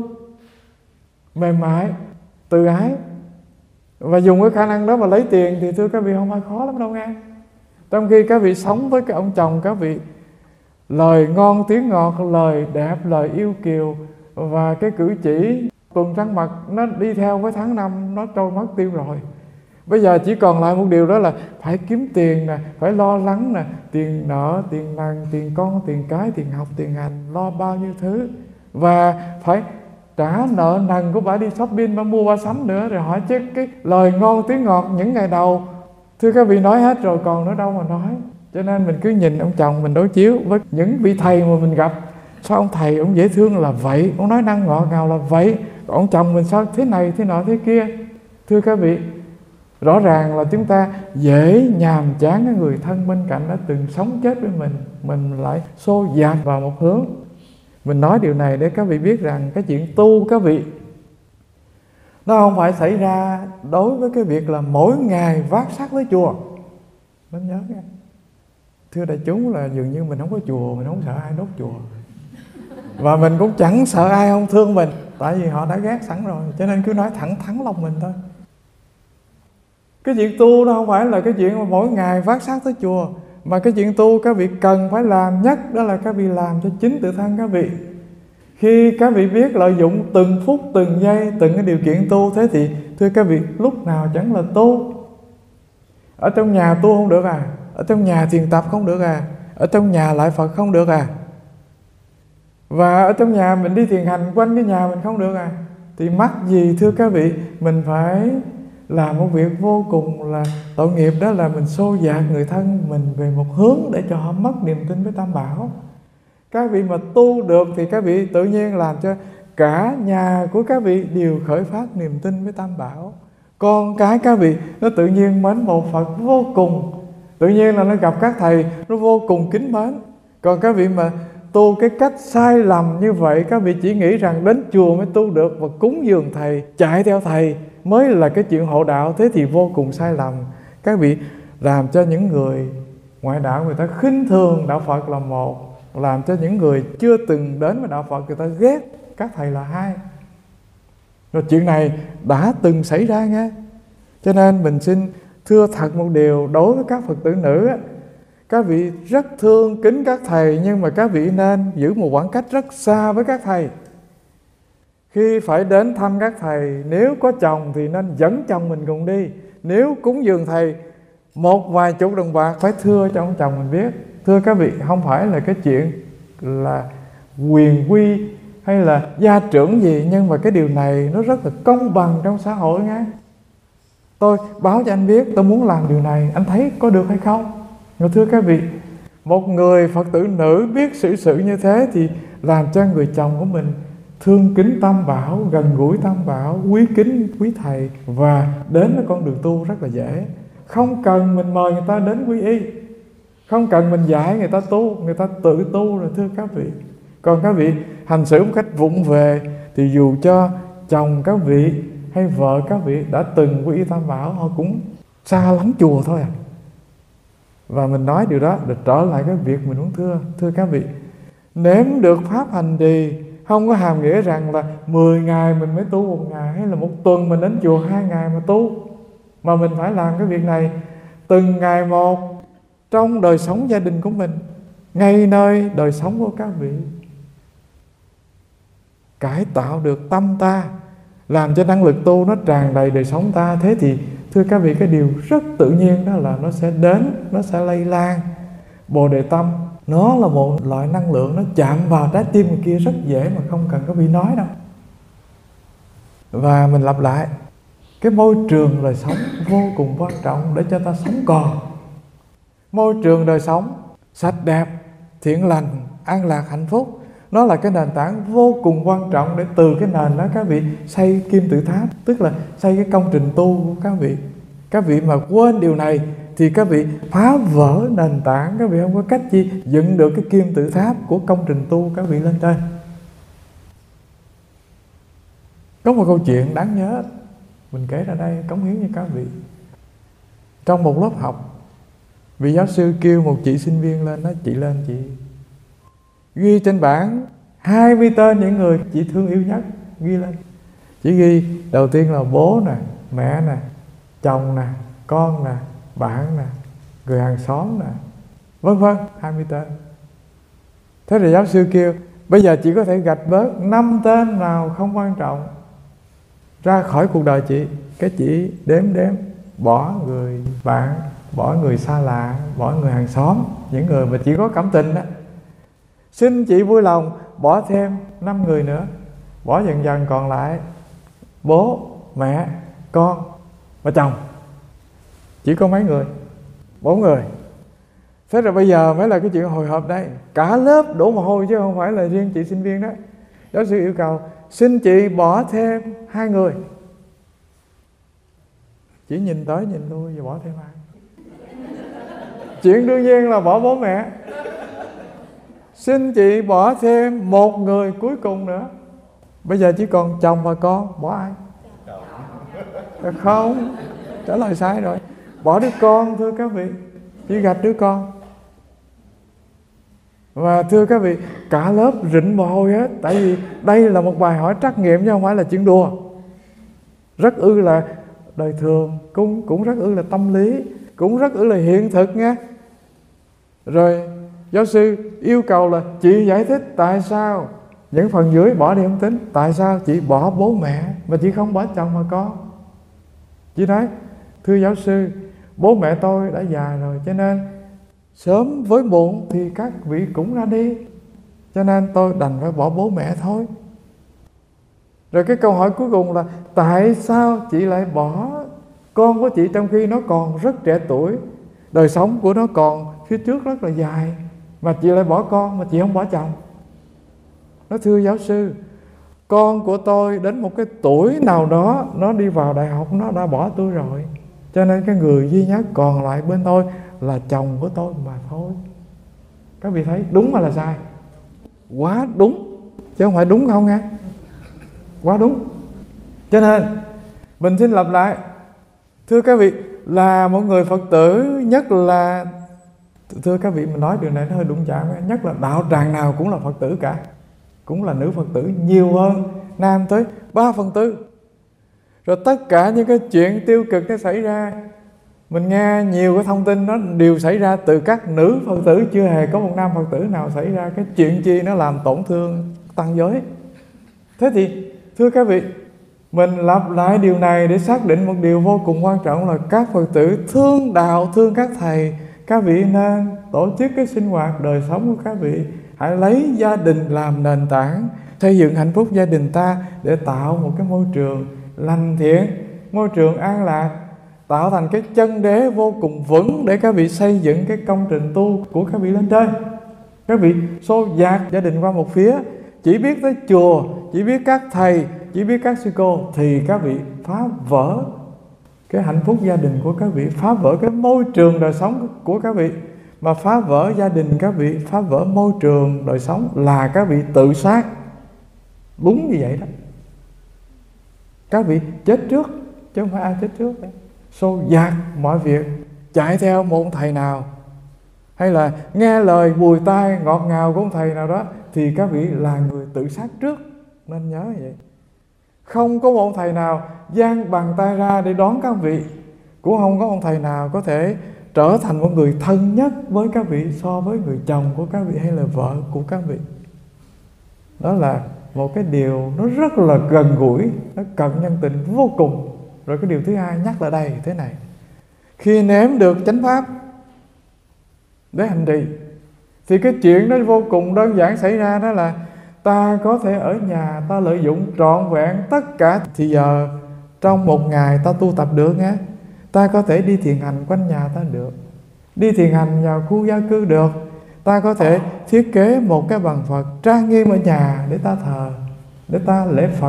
mềm mại, từ ái, và dùng cái khả năng đó mà lấy tiền thì thưa các vị không phải khó lắm đâu nghe. Trong khi các vị sống với cái ông chồng các vị, lời ngon tiếng ngọt, lời đẹp, lời yêu kiều, và cái cử chỉ tuần trăng mật nó đi theo với tháng năm nó trôi mất tiêu rồi. Bây giờ chỉ còn lại một điều, đó là phải kiếm tiền nè, phải lo lắng nè, tiền nợ, tiền nần, tiền con, tiền cái, tiền học, tiền hành, lo bao nhiêu thứ. Và phải trả nợ nần của bà đi shopping, bà mua bà sắm nữa. Rồi hỏi chứ cái lời ngon tiếng ngọt những ngày đầu, thưa các vị nói hết rồi, còn nữa đâu mà nói. Cho nên mình cứ nhìn ông chồng mình đối chiếu với những vị thầy mà mình gặp. Sao ông thầy ông dễ thương là vậy, ông nói năng ngọt ngào là vậy, còn ông chồng mình sao thế này thế nọ thế kia. Thưa các vị, rõ ràng là chúng ta dễ nhàm chán cái người thân bên cạnh đã từng sống chết với mình lại xô dạt vào một hướng. Mình nói điều này để các vị biết rằng cái chuyện tu các vị, nó không phải xảy ra đối với cái việc là mỗi ngày vác xác tới chùa. Nên nhớ nghe. Thưa đại chúng, là dường như mình không có chùa, mình không sợ ai đốt chùa, và mình cũng chẳng sợ ai không thương mình, tại vì họ đã ghét sẵn rồi. Cho nên cứ nói thẳng thắn lòng mình thôi. Cái chuyện tu nó không phải là cái chuyện mà mỗi ngày vác xác tới chùa, mà cái chuyện tu các vị cần phải làm nhất, đó là các vị làm cho chính tự thân các vị. Khi các vị biết lợi dụng từng phút, từng giây, từng cái điều kiện tu, thế thì thưa các vị, lúc nào chẳng là tu. Ở trong nhà tu không được à? Ở trong nhà thiền tập không được à? Ở trong nhà lại Phật không được à? Và ở trong nhà mình đi thiền hành quanh cái nhà mình không được à? Thì mắc gì thưa các vị, mình phải làm một việc vô cùng là tội nghiệp, đó là mình xô dạt người thân mình về một hướng để cho họ mất niềm tin với Tam Bảo. Các vị mà tu được thì các vị tự nhiên làm cho cả nhà của các vị đều khởi phát niềm tin với Tam Bảo. Con cái các vị nó tự nhiên mến mộ Phật vô cùng, tự nhiên là nó gặp các thầy nó vô cùng kính mến. Còn các vị mà tu cái cách sai lầm như vậy, các vị chỉ nghĩ rằng đến chùa mới tu được và cúng dường thầy, chạy theo thầy mới là cái chuyện hộ đạo, thế thì vô cùng sai lầm. Các vị làm cho những người ngoại đạo người ta khinh thường đạo Phật là một, làm cho những người chưa từng đến với đạo Phật người ta ghét các thầy là hai. Rồi chuyện này đã từng xảy ra nghe. Cho nên mình xin thưa thật một điều đối với các Phật tử nữ á, các vị rất thương kính các thầy, nhưng mà các vị nên giữ một khoảng cách rất xa với các thầy. Khi phải đến thăm các thầy, nếu có chồng thì nên dẫn chồng mình cùng đi. Nếu cúng dường thầy một vài chục đồng bạc, phải thưa cho ông chồng mình biết. Thưa các vị, không phải là cái chuyện là quyền quy hay là gia trưởng gì, nhưng mà cái điều này nó rất là công bằng trong xã hội nghe. Tôi báo cho anh biết tôi muốn làm điều này, anh thấy có được hay không? Nhưng thưa các vị, một người Phật tử nữ biết xử sự như thế thì làm cho người chồng của mình thương kính Tam Bảo, gần gũi Tam Bảo, quý kính quý thầy, và đến với con đường tu rất là dễ. Không cần mình mời người ta đến quy y, không cần mình dạy người ta tu, người ta tự tu rồi thưa các vị. Còn các vị hành xử một cách vụng về thì dù cho chồng các vị hay vợ các vị đã từng quy y Tam Bảo, họ cũng xa lắm chùa thôi à. Và mình nói điều đó để trở lại cái việc mình muốn thưa các vị, nếm được pháp hành trì không có hàm nghĩa rằng là 10 ngày mình mới tu 1 ngày, hay là 1 tuần mình đến chùa 2 ngày mà tu, mà mình phải làm cái việc này từng ngày một trong đời sống gia đình của mình, ngay nơi đời sống của các vị, cải tạo được tâm ta, làm cho năng lực tu nó tràn đầy đời sống ta. Thế thì thưa các vị, cái điều rất tự nhiên đó là nó sẽ đến, nó sẽ lây lan. Bồ đề tâm nó là một loại năng lượng, nó chạm vào trái tim người kia rất dễ mà không cần các vị nói đâu. Và mình lặp lại, cái môi trường đời sống vô cùng quan trọng để cho ta sống còn. Môi trường đời sống sạch đẹp, thiện lành, an lạc, hạnh phúc, nó là cái nền tảng vô cùng quan trọng để từ cái nền đó các vị xây kim tự tháp, tức là xây cái công trình tu của các vị. Các vị mà quên điều này thì các vị phá vỡ nền tảng, các vị không có cách gì dựng được cái kim tự tháp của công trình tu các vị lên trên. Có một câu chuyện đáng nhớ mình kể ra đây cống hiến cho các vị. Trong một lớp học, vị giáo sư kêu một chị sinh viên lên, nói chị lên chị ghi trên bảng 20 tên những người chị thương yêu nhất, ghi lên. Chị ghi đầu tiên là bố nè, mẹ nè, chồng nè, con nè, bạn nè, người hàng xóm nè, vân vân, 20 tên. Thế rồi giáo sư kêu bây giờ chị có thể gạch bớt 5 tên nào không quan trọng ra khỏi cuộc đời chị. Cái chị đếm bỏ người bạn, bỏ người xa lạ, bỏ người hàng xóm, những người mà chỉ có cảm tình đó. Xin chị vui lòng bỏ thêm 5 người nữa. Bỏ dần dần còn lại bố, mẹ, con và chồng. Chỉ có mấy người? 4 người. Thế rồi bây giờ mới là cái chuyện hồi hộp đây. Cả lớp đổ mồ hôi chứ không phải là riêng chị sinh viên đó. Giáo sư yêu cầu xin chị bỏ thêm 2 người. Chỉ nhìn tới nhìn lui và bỏ thêm 2. Chuyện đương nhiên là bỏ bố mẹ. Xin chị bỏ thêm 1 người cuối cùng nữa. Bây giờ chỉ còn chồng và con. Bỏ ai? Không, trả lời sai rồi. Bỏ đứa con thưa các vị. Chỉ gạch đứa con. Và thưa các vị, cả lớp rịn mồ hôi hết. Tại vì đây là một bài hỏi trắc nghiệm chứ không phải là chuyện đùa. Rất ư là đời thường, cũng rất ư là tâm lý, cũng rất ư là hiện thực nha. Rồi giáo sư yêu cầu là chị giải thích tại sao những phần dưới bỏ đi không tính, tại sao chị bỏ bố mẹ mà chị không bỏ chồng và con. Chị nói thưa giáo sư, bố mẹ tôi đã già rồi, cho nên sớm với muộn thì các vị cũng ra đi, cho nên tôi đành phải bỏ bố mẹ thôi. Rồi cái câu hỏi cuối cùng là tại sao chị lại bỏ con của chị trong khi nó còn rất trẻ tuổi, đời sống của nó còn phía trước rất là dài, mà chị lại bỏ con mà chị không bỏ chồng. Nó thưa giáo sư, con của tôi đến một cái tuổi nào đó nó đi vào đại học, nó đã bỏ tôi rồi, cho nên cái người duy nhất còn lại bên tôi là chồng của tôi mà thôi. Các vị thấy đúng hay là sai? Quá đúng, chứ không phải đúng không nha. Quá đúng. Cho nên mình xin lặp lại, thưa các vị, là một người Phật tử, nhất là thưa các vị, mình nói điều này nó hơi đụng chạm, nhất là đạo tràng nào cũng là Phật tử cả, cũng là nữ Phật tử nhiều hơn nam tới 3/4. Rồi tất cả những cái chuyện tiêu cực nó xảy ra, mình nghe nhiều cái thông tin nó đều xảy ra từ các nữ Phật tử, chưa hề có một nam Phật tử nào xảy ra cái chuyện chi nó làm tổn thương tăng giới. Thế thì thưa các vị, mình lặp lại điều này để xác định một điều vô cùng quan trọng là các Phật tử thương đạo, thương các thầy. Các vị nên tổ chức cái sinh hoạt đời sống của các vị. Hãy lấy gia đình làm nền tảng, xây dựng hạnh phúc gia đình ta để tạo một cái môi trường lành thiện, môi trường an lạc, tạo thành cái chân đế vô cùng vững để các vị xây dựng cái công trình tu của các vị lên trên. Các vị xô dạt gia đình qua một phía, chỉ biết tới chùa, chỉ biết các thầy, chỉ biết các sư cô, thì các vị phá vỡ cái hạnh phúc gia đình của các vị, phá vỡ cái môi trường đời sống của các vị. Mà phá vỡ gia đình các vị, phá vỡ môi trường đời sống là các vị tự sát. Đúng như vậy đó. Các vị chết trước, chứ không phải ai chết trước đấy. Xô dạt mọi việc, chạy theo một thầy nào hay là nghe lời bùi tai ngọt ngào của ông thầy nào đó, thì các vị là người tự sát trước. Nên nhớ vậy. Không có một ông thầy nào giang bàn tay ra để đón các vị, cũng không có ông thầy nào có thể trở thành một người thân nhất với các vị so với người chồng của các vị hay là vợ của các vị. Đó là một cái điều nó rất là gần gũi, nó cận nhân tình vô cùng. Rồi cái điều thứ hai nhắc lại đây thế này: khi nếm được chánh pháp để hành trì, thì cái chuyện đó vô cùng đơn giản xảy ra. Đó là ta có thể ở nhà ta lợi dụng trọn vẹn tất cả thì giờ trong một ngày ta tu tập được nghe. Ta có thể đi thiền hành quanh nhà ta được, đi thiền hành vào khu gia cư được. Ta có thể thiết kế một cái bàn Phật trang nghiêm ở nhà để ta thờ, để ta lễ Phật.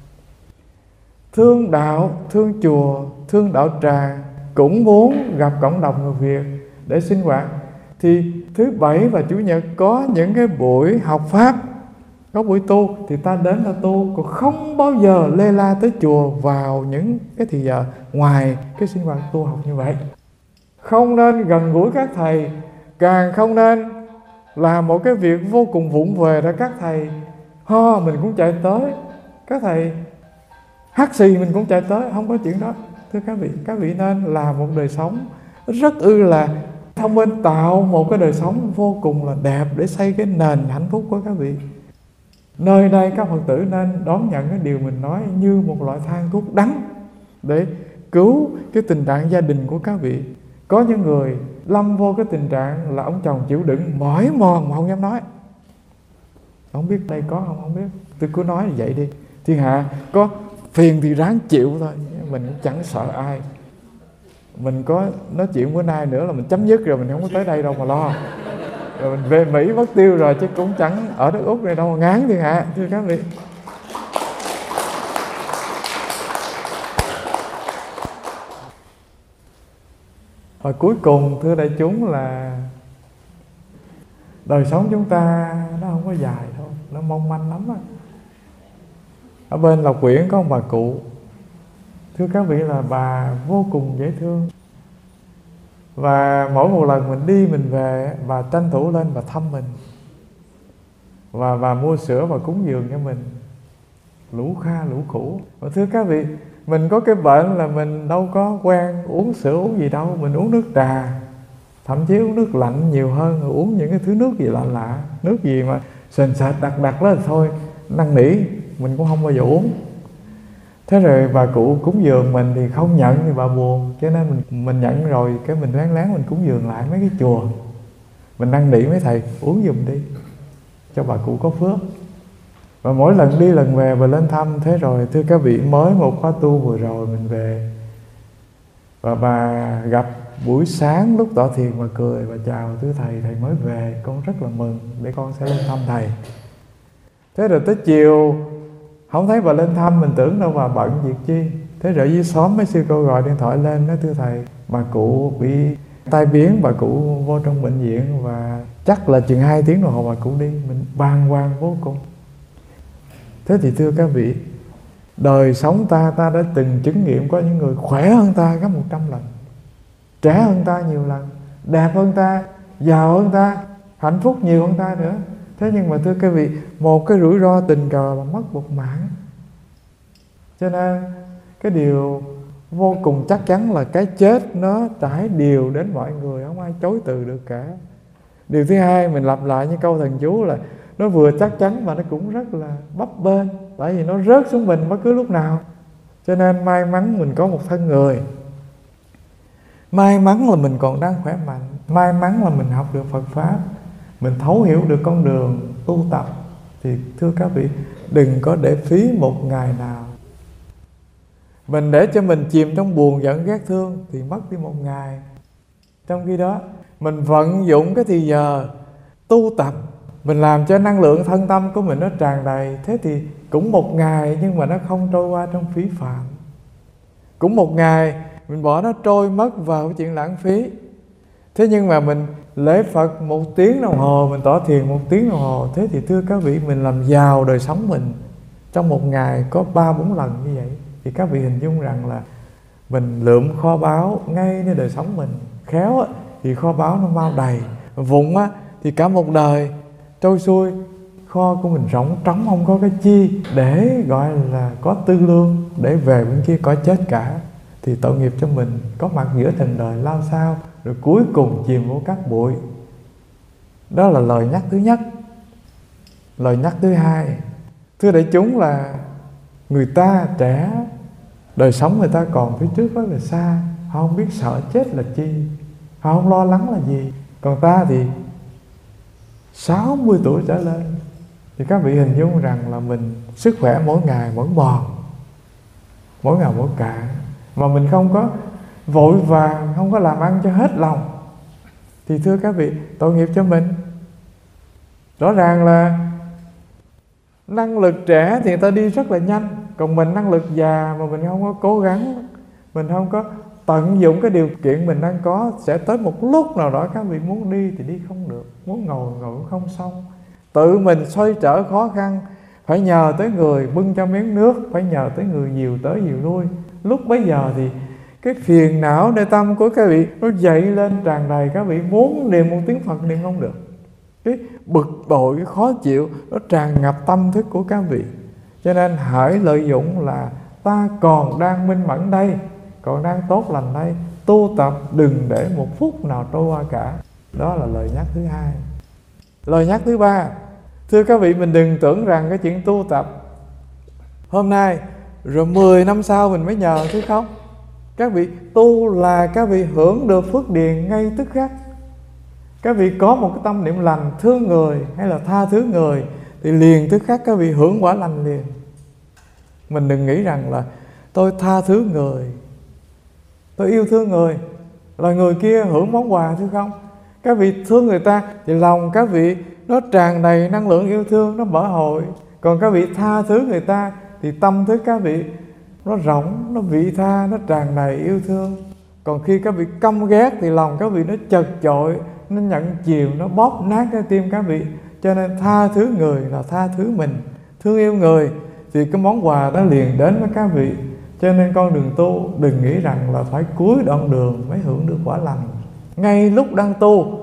Thương đạo, thương chùa, thương đạo tràng cũng muốn gặp cộng đồng người Việt để sinh hoạt. Thì thứ Bảy và Chủ nhật có những cái buổi học Pháp, có buổi tu, thì ta đến ta tu. Còn không bao giờ lê la tới chùa vào những cái thì giờ ngoài cái sinh hoạt tu học như vậy. Không nên gần gũi các thầy, càng không nên làm một cái việc vô cùng vụng về ra. Các thầy ho mình cũng chạy tới, các thầy hắt xì mình cũng chạy tới, không có chuyện đó. Thưa các vị nên làm một đời sống rất là thông minh, tạo một cái đời sống vô cùng là đẹp để xây cái nền hạnh phúc của các vị. Nơi đây các Phật tử nên đón nhận cái điều mình nói như một loại thang thuốc đắng để cứu cái tình trạng gia đình của các vị. Có những người lâm vô cái tình trạng là ông chồng chịu đựng mỏi mòn mà không dám nói. Không biết đây có không biết, tôi cứ nói vậy đi. Thiên hạ có phiền thì ráng chịu thôi, mình cũng chẳng sợ ai. Mình có nói chuyện bữa nay nữa là mình chấm dứt rồi, mình không có tới đây đâu mà lo. Rồi mình về Mỹ mất tiêu rồi, chứ cũng chẳng ở đất Úc này đâu mà ngán thiên hạ. Thưa các vị, và cuối cùng thưa đại chúng là đời sống chúng ta nó không có dài đâu, nó mong manh lắm á. Ở bên Lộc Quyển có một bà cụ, thưa các vị, là bà vô cùng dễ thương. Và mỗi một lần mình đi mình về, bà tranh thủ lên bà thăm mình, và bà mua sữa và cúng dường cho mình lũ kha lũ khủ. Và thưa các vị, mình có cái bệnh là mình đâu có quen uống sữa uống gì đâu, mình uống nước trà, thậm chí uống nước lạnh nhiều hơn, uống những cái thứ nước gì lạ lạ, nước gì mà sền sệt đặc đặc đó thì thôi năn nỉ mình cũng không bao giờ uống. Thế rồi bà cụ cúng dường mình thì không nhận thì bà buồn, cho nên mình nhận rồi cái mình lén lén mình cúng dường lại mấy cái chùa, mình năn nỉ mấy thầy uống giùm đi cho bà cụ có phước. Và mỗi lần đi lần về và lên thăm. Thế rồi thưa các vị, mới một khóa tu vừa rồi mình về, và bà gặp buổi sáng lúc tọa thiền mà cười và chào: thưa thầy, thầy mới về, con rất là mừng, để con sẽ lên thăm thầy. Thế rồi tới chiều không thấy bà lên thăm, mình tưởng đâu bà bận việc chi. Thế rồi dưới xóm mấy sư cô gọi điện thoại lên nói: thưa thầy, bà cụ bị tai biến, bà cụ vô trong bệnh viện và chắc là chừng 2 tiếng đồng hồ bà cụ đi. Mình bàng hoàng vô cùng. Thế thì thưa các vị, đời sống ta đã từng chứng nghiệm có những người khỏe hơn ta gấp 100 lần, trẻ hơn ta nhiều lần, đẹp hơn ta, giàu hơn ta, hạnh phúc nhiều hơn ta nữa. Thế nhưng mà thưa các vị, một cái rủi ro tình cờ là mất một mạng. Cho nên cái điều vô cùng chắc chắn là cái chết nó trải đều đến mọi người, không ai chối từ được cả. Điều thứ hai, mình lặp lại như câu thần chú là nó vừa chắc chắn mà nó cũng rất là bấp bênh, tại vì nó rớt xuống mình bất cứ lúc nào. Cho nên may mắn mình có một thân người, may mắn là mình còn đang khỏe mạnh, may mắn là mình học được Phật Pháp, mình thấu hiểu được con đường tu tập. Thì thưa các vị, đừng có để phí một ngày nào. Mình để cho mình chìm trong buồn giận ghét thương thì mất đi một ngày. Trong khi đó mình vận dụng cái thì giờ tu tập, mình làm cho năng lượng thân tâm của mình nó tràn đầy. Thế thì cũng một ngày nhưng mà nó không trôi qua trong phí phạm. Cũng một ngày mình bỏ nó trôi mất vào cái chuyện lãng phí. Thế nhưng mà mình lễ Phật 1 tiếng đồng hồ, mình tỏ thiền 1 tiếng đồng hồ. Thế thì thưa các vị, mình làm giàu đời sống mình. Trong một ngày có 3-4 lần như vậy. Thì các vị hình dung rằng là mình lượm kho báu ngay nơi đời sống mình. Khéo thì kho báu nó mau đầy, vụng á, thì cả một đời trôi xuôi, kho của mình rỗng trống, không có cái chi để gọi là có tư lương để về bên kia có chết cả. Thì tội nghiệp cho mình, có mặt giữa trần đời lao sao, rồi cuối cùng chìm vô cát bụi. Đó là lời nhắc thứ nhất. Lời nhắc thứ hai, thưa đại chúng, là người ta trẻ, đời sống người ta còn phía trước rất là xa, họ không biết sợ chết là chi, họ không lo lắng là gì. Còn ta thì 60 tuổi trở lên, thì các vị hình dung rằng là mình sức khỏe mỗi ngày mỗi mòn, mỗi ngày mỗi cạn, mà mình không có vội vàng, không có làm ăn cho hết lòng, thì thưa các vị, tội nghiệp cho mình. Rõ ràng là năng lực trẻ thì người ta đi rất là nhanh, còn mình năng lực già mà mình không có cố gắng, mình không có tận dụng cái điều kiện mình đang có, sẽ tới một lúc nào đó các vị muốn đi thì đi không được, muốn ngồi cũng không xong. Tự mình xoay trở khó khăn, phải nhờ tới người bưng cho miếng nước, phải nhờ tới người dìu tới dìu lui. Lúc bấy giờ thì cái phiền não nơi tâm của các vị nó dậy lên tràn đầy, các vị muốn niệm một tiếng Phật niệm không được. Cái bực bội, cái khó chịu nó tràn ngập tâm thức của các vị. Cho nên hãy lợi dụng là ta còn đang minh mẫn đây, còn đang tốt lành đây, tu tập đừng để một phút nào trôi qua cả. Đó là lời nhắc thứ hai. Lời nhắc thứ ba, thưa các vị, mình đừng tưởng rằng cái chuyện tu tập hôm nay rồi 10 năm sau mình mới nhờ, chứ không. Các vị tu là các vị hưởng được phước điền ngay tức khắc. Các vị có một cái tâm niệm lành, thương người hay là tha thứ người, thì liền tức khắc các vị hưởng quả lành liền. Mình đừng nghĩ rằng là tôi tha thứ người, tôi yêu thương người, là người kia hưởng món quà, chứ không. Các vị thương người ta thì lòng các vị nó tràn đầy năng lượng yêu thương, nó mở hội. Còn các vị tha thứ người ta thì tâm thức các vị nó rỗng, nó vị tha, nó tràn đầy yêu thương. Còn khi các vị căm ghét thì lòng các vị nó chật chội, nó nhận chìm, nó bóp nát cái tim các vị. Cho nên tha thứ người là tha thứ mình, thương yêu người thì cái món quà đó liền đến với các vị. Cho nên con đường tu đừng nghĩ rằng là phải cuối đoạn đường mới hưởng được quả lành. Ngay lúc đang tu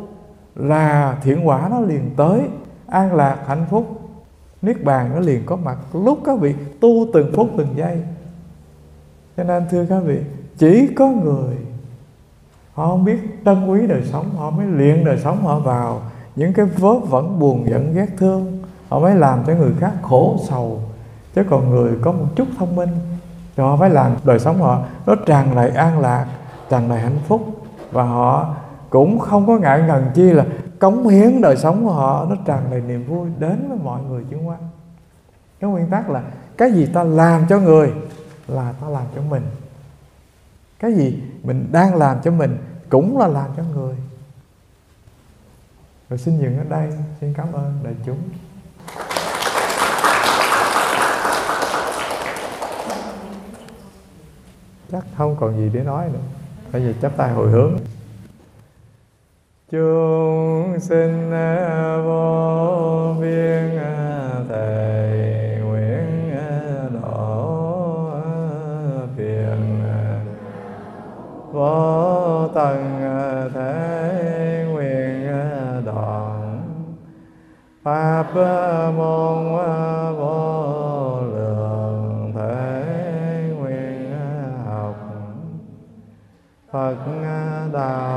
là thiện quả nó liền tới, an lạc, hạnh phúc, niết bàn nó liền có mặt lúc các vị tu từng phút từng giây. Cho nên thưa các vị, chỉ có người họ không biết trân quý đời sống, họ mới luyện đời sống họ vào những cái vớ vẩn buồn giận ghét thương, họ mới làm cho người khác khổ sầu. Chứ còn người có một chút thông minh thì họ phải làm đời sống họ nó tràn đầy an lạc, tràn đầy hạnh phúc, và họ cũng không có ngại ngần chi là cống hiến đời sống của họ nó tràn đầy niềm vui đến với mọi người xung quanh. Cái nguyên tắc là cái gì ta làm cho người là ta làm cho mình, cái gì mình đang làm cho mình cũng là làm cho người. Rồi xin dừng ở đây, xin cảm ơn đại chúng. Chắc không còn gì để nói nữa, bây giờ chắp tay hồi hướng. Chúng sinh vô biên thầy nguyện độ phiền vô tận thế nguyện đoạn pháp môn vô lượng thế nguyện học Phật đạo